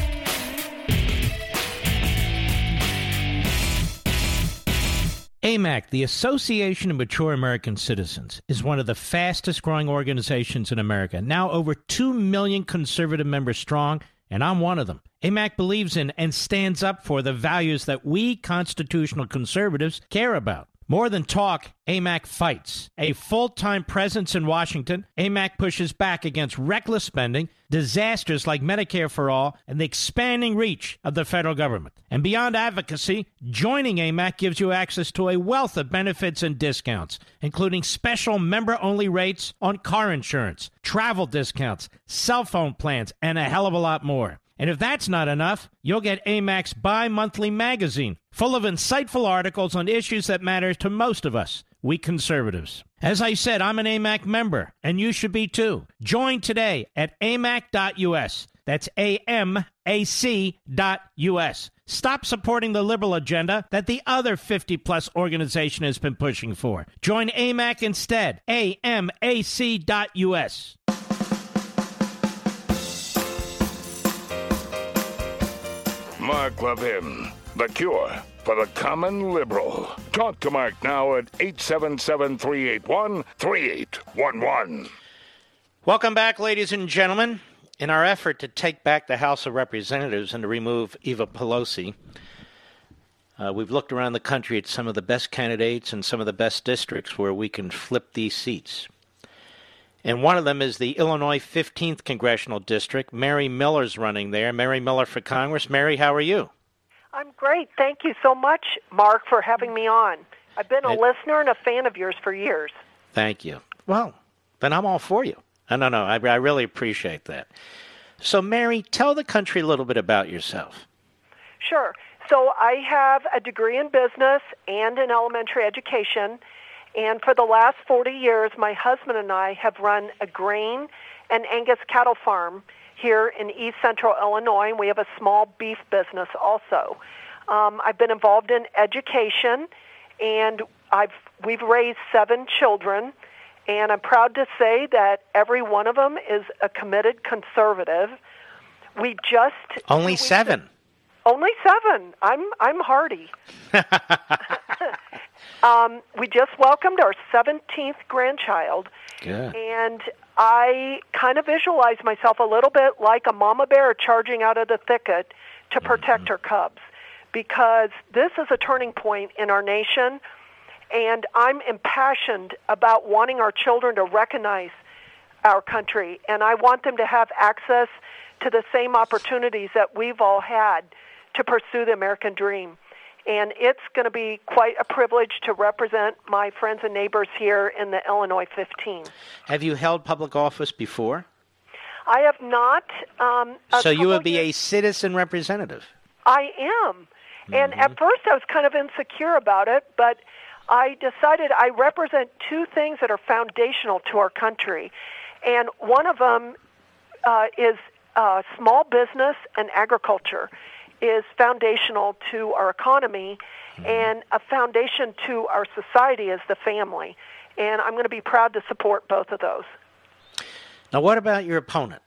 I: A M A C, the Association of Mature American Citizens, is one of the fastest-growing organizations in America, now over two million conservative members strong, and I'm one of them. A M A C believes in and stands up for the values that we constitutional conservatives care about. More than talk, A M A C fights. A full-time presence in Washington, A M A C pushes back against reckless spending, disasters like Medicare for All, and the expanding reach of the federal government. And beyond advocacy, joining A M A C gives you access to a wealth of benefits and discounts, including special member-only rates on car insurance, travel discounts, cell phone plans, and a hell of a lot more. And if that's not enough, you'll get A M A C's bi-monthly magazine, full of insightful articles on issues that matter to most of us, we conservatives. As I said, I'm an A M A C member, and you should be too. Join today at A M A C dot U S. That's A M A C dot U S. Stop supporting the liberal agenda that the other fifty-plus organization has been pushing for. Join A M A C instead. A M A C dot U S.
B: Mark Levin, the cure for the common liberal. Talk to Mark now at eight seven seven, three eight one, three eight one one.
A: Welcome back, ladies and gentlemen. In our effort to take back the House of Representatives and to remove Eva Pelosi, uh, we've looked around the country at some of the best candidates and some of the best districts where we can flip these seats. And one of them is the Illinois fifteenth Congressional District. Mary Miller's running there. Mary Miller for Congress. Mary, how are you?
L: I'm great. Thank you so much, Mark, for having me on. I've been a I, listener and a fan of yours for years.
A: Thank you. Well, then I'm all for you. No, no, no. I, I really appreciate that. So, Mary, tell the country a little bit about yourself.
L: Sure. So I have a degree in business and in elementary education. And for the last forty years, my husband and I have run a grain and Angus cattle farm here in East Central Illinois, and we have a small beef business also. Um, I've been involved in education, and I've we've raised seven children, and I'm proud to say that every one of them is a committed conservative. We just
A: only seven.
L: Only seven. I'm I'm hardy. um, we just welcomed our seventeenth grandchild,
A: Good.
L: and I kind of visualize myself a little bit like a mama bear charging out of the thicket to protect mm-hmm. her cubs, because this is a turning point in our nation, and I'm impassioned about wanting our children to recognize our country, and I want them to have access to the same opportunities that we've all had to pursue the American dream. And it's going to be quite a privilege to represent my friends and neighbors here in the Illinois fifteen.
A: Have you held public office before?
L: I have not. Um,
A: so you would be years. a citizen representative?
L: I am. Mm-hmm. And at first I was kind of insecure about it, but I decided I represent two things that are foundational to our country. And one of them uh, is uh, small business and agriculture is foundational to our economy, mm-hmm. and a foundation to our society is the family. And I'm going to be proud to support both of those.
A: Now, what about your opponent?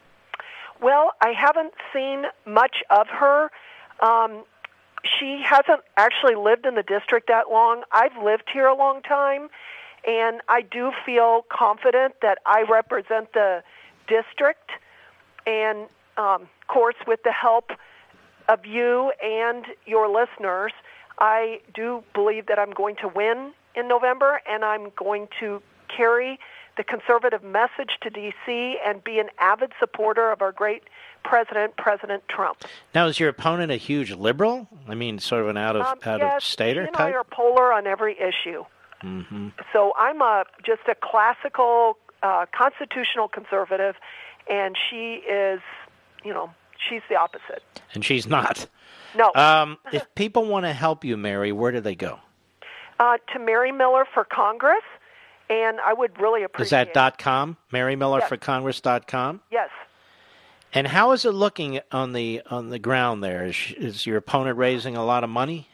L: Well, I haven't seen much of her. Um, she hasn't actually lived in the district that long. I've lived here a long time, and I do feel confident that I represent the district, and, um, of course, with the help of you and your listeners, I do believe that I'm going to win in November, and I'm going to carry the conservative message to D C and be an avid supporter of our great president, President Trump.
A: Now, is your opponent a huge liberal? I mean, sort of an out of
L: um,
A: out
L: yes,
A: of stater
L: he and
A: type?
L: I are polar on every issue.
A: Mm-hmm.
L: So I'm a just a classical uh, constitutional conservative, and she is, you know, she's the opposite.
A: And she's not.
L: No.
A: Um, if people want to help you, Mary, where do they go?
L: Uh, to Mary Miller for Congress, and I would really appreciate
A: Is that
L: it.
A: dot com? Mary Miller for Congress dot com?
L: Yes.
A: And how is it looking on the on the ground there? Is, is your opponent raising a lot of money?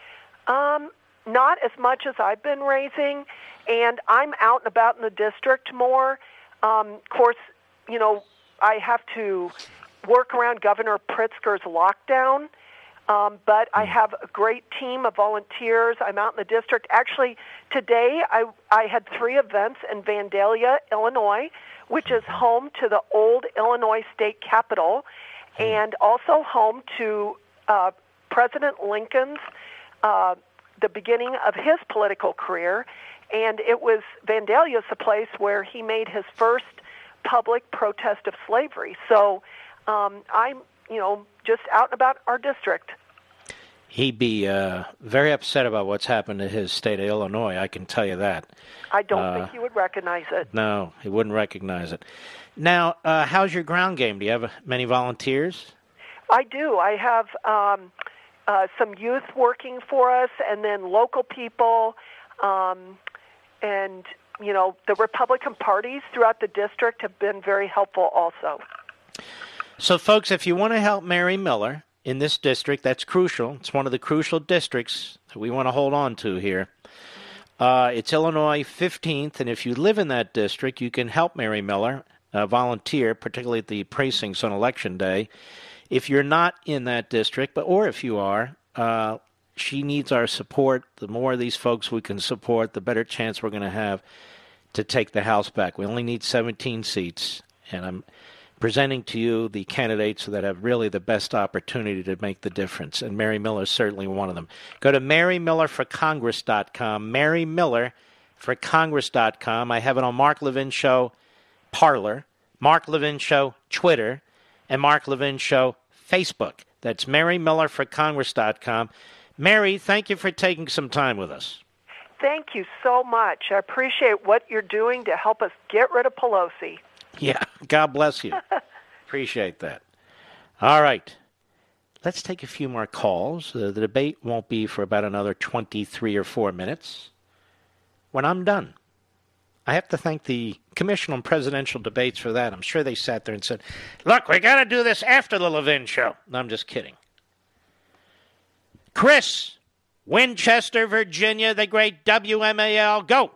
L: Um, not as much as I've been raising, and I'm out and about in the district more. Um, of course, you know, I have to work around Governor Pritzker's lockdown, um, but I have a great team of volunteers. I'm out in the district. Actually, today I, I had three events in Vandalia, Illinois, which is home to the old Illinois State Capitol, and also home to uh, President Lincoln's, uh, the beginning of his political career. And it was, Vandalia's the place where he made his first public protest of slavery. So um, I'm, you know, just out and about our district.
A: He'd be uh, very upset about what's happened to his state of Illinois, I can tell you that.
L: I don't
A: uh,
L: think he would recognize it.
A: No, he wouldn't recognize it. Now, uh, how's your ground game? Do you have many volunteers?
L: I do. I have um, uh, some youth working for us, and then local people, um, and, you know, the Republican parties throughout the district have been very helpful also.
A: So, folks, if you want to help Mary Miller in this district, that's crucial. It's one of the crucial districts that we want to hold on to here. Uh, it's Illinois fifteenth, and if you live in that district, you can help Mary Miller, uh, volunteer, particularly at the precincts on Election Day. If you're not in that district, but or if you are, uh, she needs our support. The more of these folks we can support, the better chance we're going to have to take the House back. We only need seventeen seats, and I'm presenting to you the candidates that have really the best opportunity to make the difference, and Mary Miller is certainly one of them. Go to Mary Miller for Congress dot com, Mary Miller for Congress dot com. I have it on Mark Levin Show Parler, Mark Levin Show Twitter, and Mark Levin Show Facebook. That's Mary Miller for Congress dot com. Mary, thank you for taking some time with us.
L: Thank you so much. I appreciate what you're doing to help us get rid of Pelosi.
A: Yeah, God bless you. Appreciate that. All right. Let's take a few more calls. Uh, the debate won't be for about another twenty-three or four minutes. when I'm done. I have to thank the Commission on Presidential Debates for that. I'm sure they sat there and said, look, we got to do this after the Levin show. No, I'm just kidding. Chris, Winchester, Virginia, the great W M A L, go.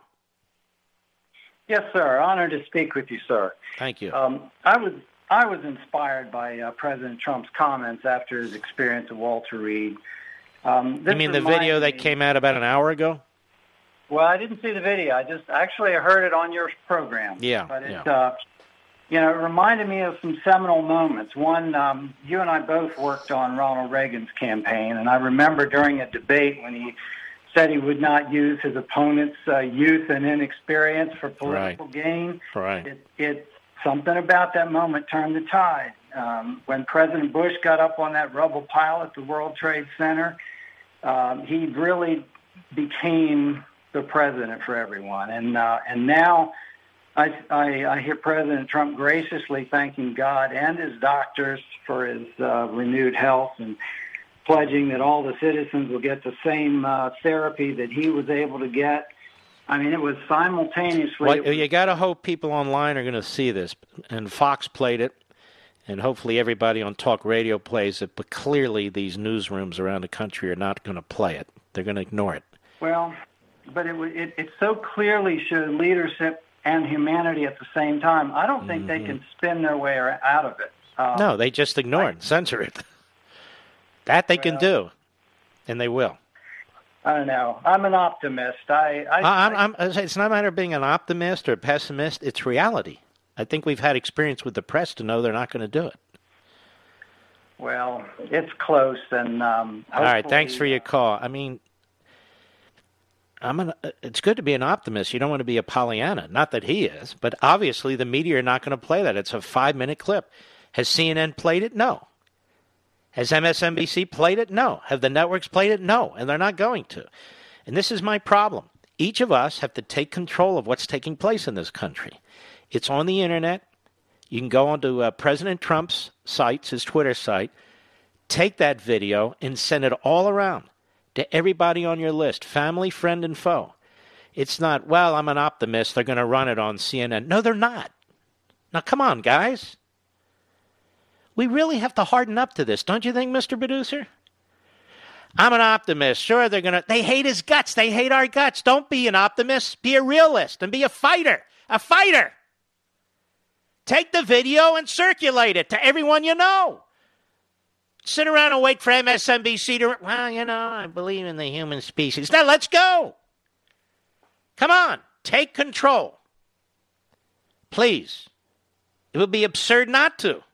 M: Yes, sir. Honored to speak with you, sir.
A: Thank you.
M: Um, I was I was inspired by uh, President Trump's comments after his experience at Walter Reed. Um,
A: you mean the video that
M: me,
A: came out about an hour ago?
M: Well, I didn't see the video. I just actually I heard it on your program.
A: Yeah.
M: But it,
A: yeah.
M: Uh, you know, it reminded me of some seminal moments. One, um, you and I both worked on Ronald Reagan's campaign, and I remember during a debate when he said he would not use his opponent's uh, youth and inexperience for political
A: right.
M: gain.
A: Right.
M: It, it something about that moment turned the tide. Um, when President Bush got up on that rubble pile at the World Trade Center, um, he really became the president for everyone. And uh, and now I, I, I hear President Trump graciously thanking God and his doctors for his uh, renewed health and pledging that all the citizens will get the same uh, therapy that he was able to get. I mean, it was simultaneously...
A: Well, you got to hope people online are going to see this. And Fox played it, and hopefully everybody on talk radio plays it, but clearly these newsrooms around the country are not going to play it. They're going to ignore it.
M: Well, but it, it, it so clearly showed leadership and humanity at the same time. I don't think mm-hmm. they can spin their way out of it. Um,
A: no, they just ignore I, it, censor it. That they well, can do, and they will.
M: I don't know. I'm an optimist. I, I,
A: I'm, I'm, it's not a matter of being an optimist or a pessimist. It's reality. I think we've had experience with the press to know they're not going to do it.
M: Well, it's close, and um,
A: all right. Thanks for your call. I mean, I'm an. It's good to be an optimist. You don't want to be a Pollyanna. Not that he is, but obviously the media are not going to play that. It's a five-minute clip. Has C N N played it? No. Has M S N B C played it? No. Have the networks played it? No. And they're not going to. And this is my problem. Each of us have to take control of what's taking place in this country. It's on the internet. You can go onto uh, President Trump's sites, his Twitter site, take that video and send it all around to everybody on your list, family, friend, and foe. It's not, well, I'm an optimist. They're going to run it on C N N. No, they're not. Now, come on, guys. We really have to harden up to this, don't you think, Mister Producer? I'm an optimist. Sure, they're going to... They hate his guts. They hate our guts. Don't be an optimist. Be a realist and be a fighter. A fighter. Take the video and circulate it to everyone you know. Sit around and wait for M S N B C to... Well, you know, I believe in the human species. Now, let's go. Come on. Take control. Please. It would be absurd not to.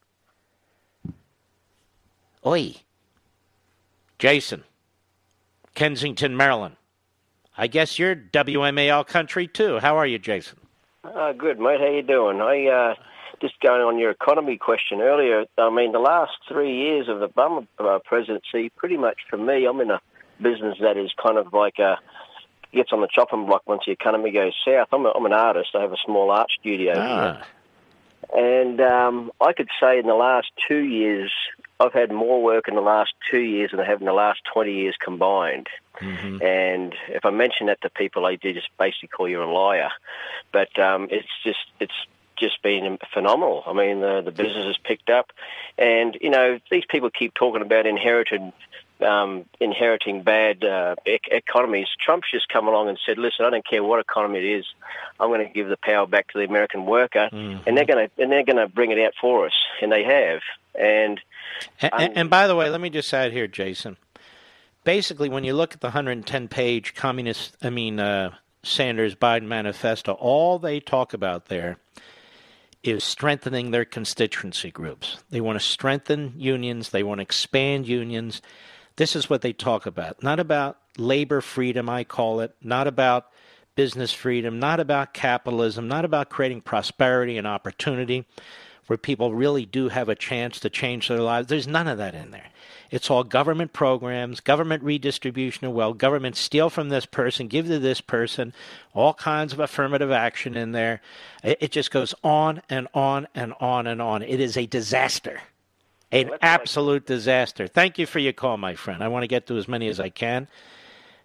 A: Oi. Jason, Kensington, Maryland. I guess you're W M A L country, too. How are you, Jason?
N: Uh, good, mate. How you doing? I uh, just going on your economy question earlier. I mean, the last three years of the Obama uh, presidency, pretty much for me, I'm in a business that is kind of like a, gets on the chopping block once the economy goes south. I'm, a, I'm an artist. I have a small art studio
A: ah.
N: here. And um, I could say in the last two years, I've had more work in the last two years than I have in the last twenty years combined.
A: Mm-hmm.
N: And if I mention that to people, they do just basically call you a liar. But um, it's just it's just been phenomenal. I mean, the, the business has picked up. And, you know, these people keep talking about inherited, um, inheriting bad uh, e- economies. Trump's just come along and said, listen, I don't care what economy it is. I'm going to give the power back to the American worker.
A: Mm-hmm.
N: And they're going to and they're going to bring it out for us. And they have. And...
A: And, and, and by the way, let me just add here, Jason. Basically, when you look at the one hundred ten page communist, I mean, uh, Sanders-Biden manifesto, all they talk about there is strengthening their constituency groups. They want to strengthen unions. They want to expand unions. This is what they talk about. Not about labor freedom, I call it. Not about business freedom. Not about capitalism. Not about creating prosperity and opportunity, where people really do have a chance to change their lives. There's none of that in there. It's all government programs, government redistribution of wealth, government steal from this person, give to this person, all kinds of affirmative action in there. It, it just goes on and on and on and on. It is a disaster, an
N: well,
A: absolute like- disaster. Thank you for your call, my friend. I want to get to as many as I can.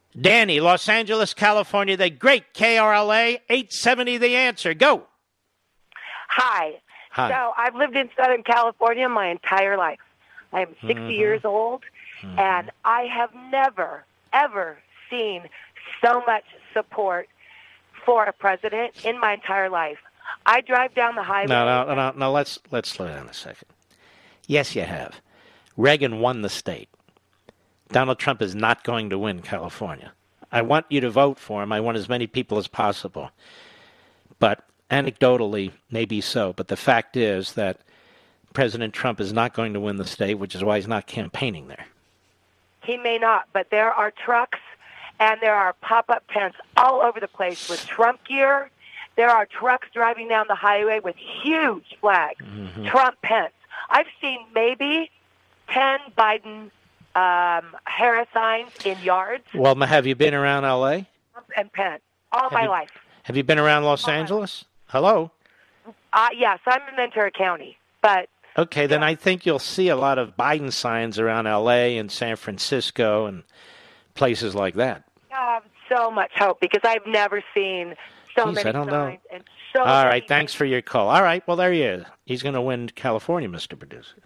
A: Danny, Los Angeles, California, the great K R L A, eight seventy The Answer. Go.
O: Hi.
A: Hi.
O: So I've lived in Southern California my entire life. I am sixty
A: Mhm.
O: years old,
A: Mhm.
O: and I have never, ever seen so much support for a president in my entire life. I drive down the highway.
A: No, no, no, no, let's, let's slow down a second. Yes, you have. Reagan won the state. Donald Trump is not going to win California. I want you to vote for him. I want as many people as possible. But anecdotally, maybe so. But the fact is that President Trump is not going to win the state, which is why he's not campaigning there.
O: He may not, but there are trucks and there are pop-up tents all over the place with Trump gear. There are trucks driving down the highway with huge flags,
A: Mm-hmm.
O: Trump Pence. I've seen maybe ten Biden um, Harris signs in yards,
A: Well, ma- have you been around L A?
O: Trump and Pence, all
A: Have
O: my
A: you-
O: life.
A: Have you been around Los Angeles? Hello?
O: Uh, yes, I'm in Ventura County, but
A: Okay, then I think you'll see a lot of Biden signs around L A and San Francisco and places like that.
O: I have so much hope because I've never seen so
A: Jeez,
O: many
A: I don't know.
O: signs and so
A: All
O: many.
A: right, thanks for your call. All right, well, there he is. He's going to win California, Mister Producer.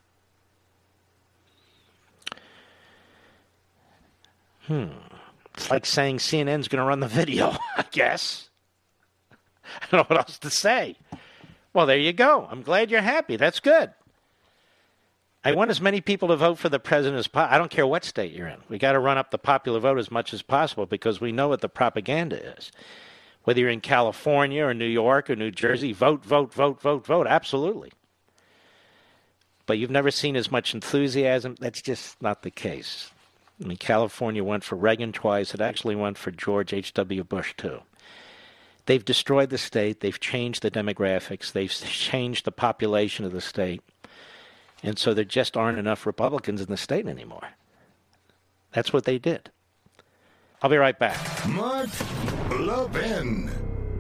A: Hmm. It's like saying C N N's going to run the video, I guess. I don't know what else to say. Well, there you go. I'm glad you're happy. That's good. I want as many people to vote for the president as possible. I don't care what state you're in. We got to run up the popular vote as much as possible because we know what the propaganda is. Whether you're in California or New York or New Jersey, vote, vote, vote, vote, vote. Absolutely. But you've never seen as much enthusiasm. That's just not the case. I mean, California went for Reagan twice. It actually went for George H W. Bush, too. They've destroyed the state. They've changed the demographics. They've changed the population of the state. And so there just aren't enough Republicans in the state anymore. That's what they did. I'll be right back.
B: Mark Levin.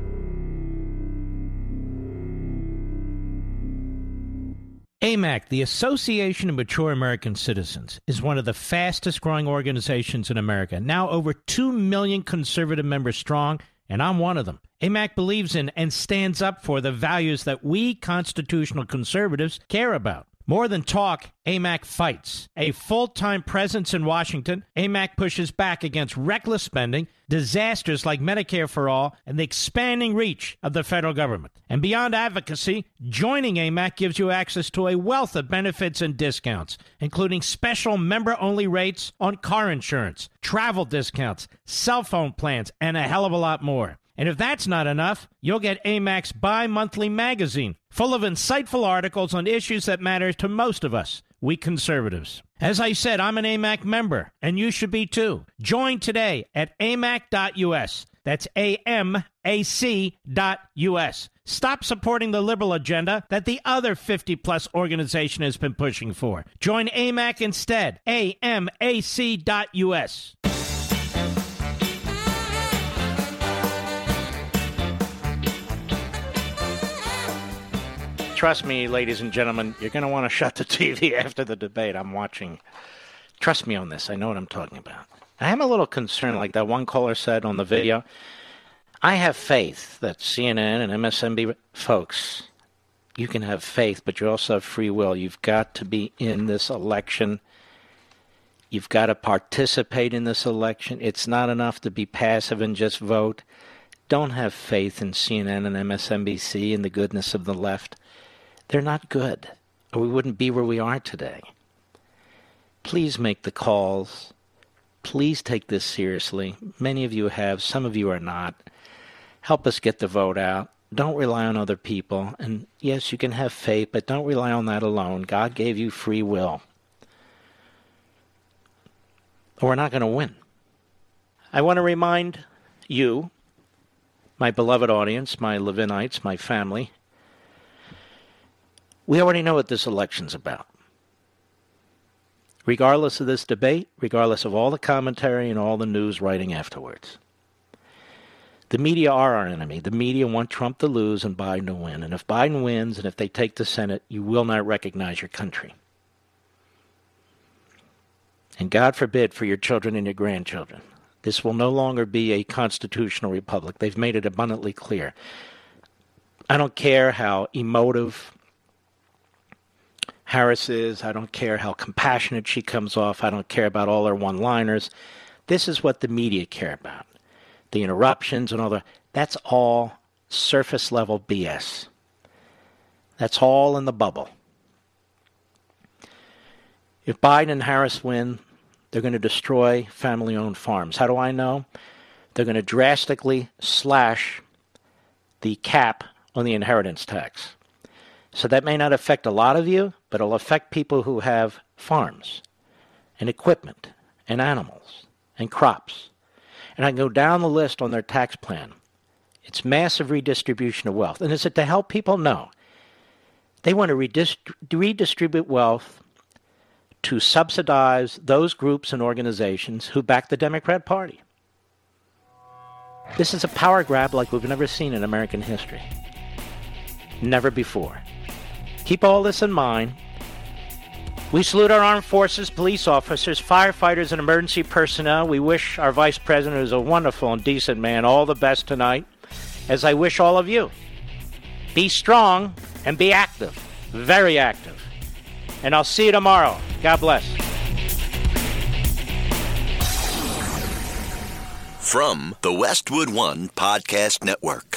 I: A M A C, the Association of Mature American Citizens, is one of the fastest growing organizations in America. Now over two million conservative members strong, and I'm one of them. A M A C believes in and stands up for the values that we constitutional conservatives care about. More than talk, A M A C fights. A full-time presence in Washington, A M A C pushes back against reckless spending, disasters like Medicare for All, and the expanding reach of the federal government. And beyond advocacy, joining A M A C gives you access to a wealth of benefits and discounts, including special member-only rates on car insurance, travel discounts, cell phone plans, and a hell of a lot more. And if that's not enough, you'll get A M A C's bi-monthly magazine, full of insightful articles on issues that matter to most of us, we conservatives. As I said, I'm an A M A C member, and you should be too. Join today at A M A C dot U S. That's A M A C dot U S. Stop supporting the liberal agenda that the other fifty-plus organization has been pushing for. Join A M A C instead. A M A C dot U S.
A: Trust me, ladies and gentlemen, you're going to want to shut the T V after the debate. I'm watching. Trust me on this. I know what I'm talking about. I am a little concerned, like that one caller said on the video. I have faith that C N N and M S N B C, folks, you can have faith, but you also have free will. You've got to be in this election. You've got to participate in this election. It's not enough to be passive and just vote. Don't have faith in C N N and M S N B C and the goodness of the left. They're not good, or we wouldn't be where we are today. Please make the calls. Please take this seriously. Many of you have, some of you are not. Help us get the vote out. Don't rely on other people. And yes, you can have faith, but don't rely on that alone. God gave you free will. Or we're not going to win. I want to remind you, my beloved audience, my Levinites, my family, we already know what this election's about. Regardless of this debate, regardless of all the commentary and all the news writing afterwards. The media are our enemy. The media want Trump to lose and Biden to win. And if Biden wins and if they take the Senate, you will not recognize your country. And God forbid for your children and your grandchildren This will no longer be a constitutional republic. They've made it abundantly clear. I don't care how emotive Harris is. I don't care how compassionate she comes off. I don't care about all her one-liners. This is what the media care about. The interruptions and all that. That's all surface-level B S. That's all in the bubble. If Biden and Harris win, they're going to destroy family-owned farms. How do I know? They're going to drastically slash the cap on the inheritance tax. So that may not affect a lot of you, but it'll affect people who have farms and equipment and animals and crops. And I can go down the list on their tax plan. It's massive redistribution of wealth. And is it to help people? No. They want to redist- redistribute wealth to subsidize those groups and organizations who back the Democrat Party. This is a power grab like we've never seen in American history. Never before. Keep all this in mind. We salute our armed forces, police officers, firefighters, and emergency personnel. We wish our vice president, who's a wonderful and decent man, all the best tonight, as I wish all of you. Be strong and be active, very active. And I'll see you tomorrow. God bless.
F: From the Westwood One Podcast Network.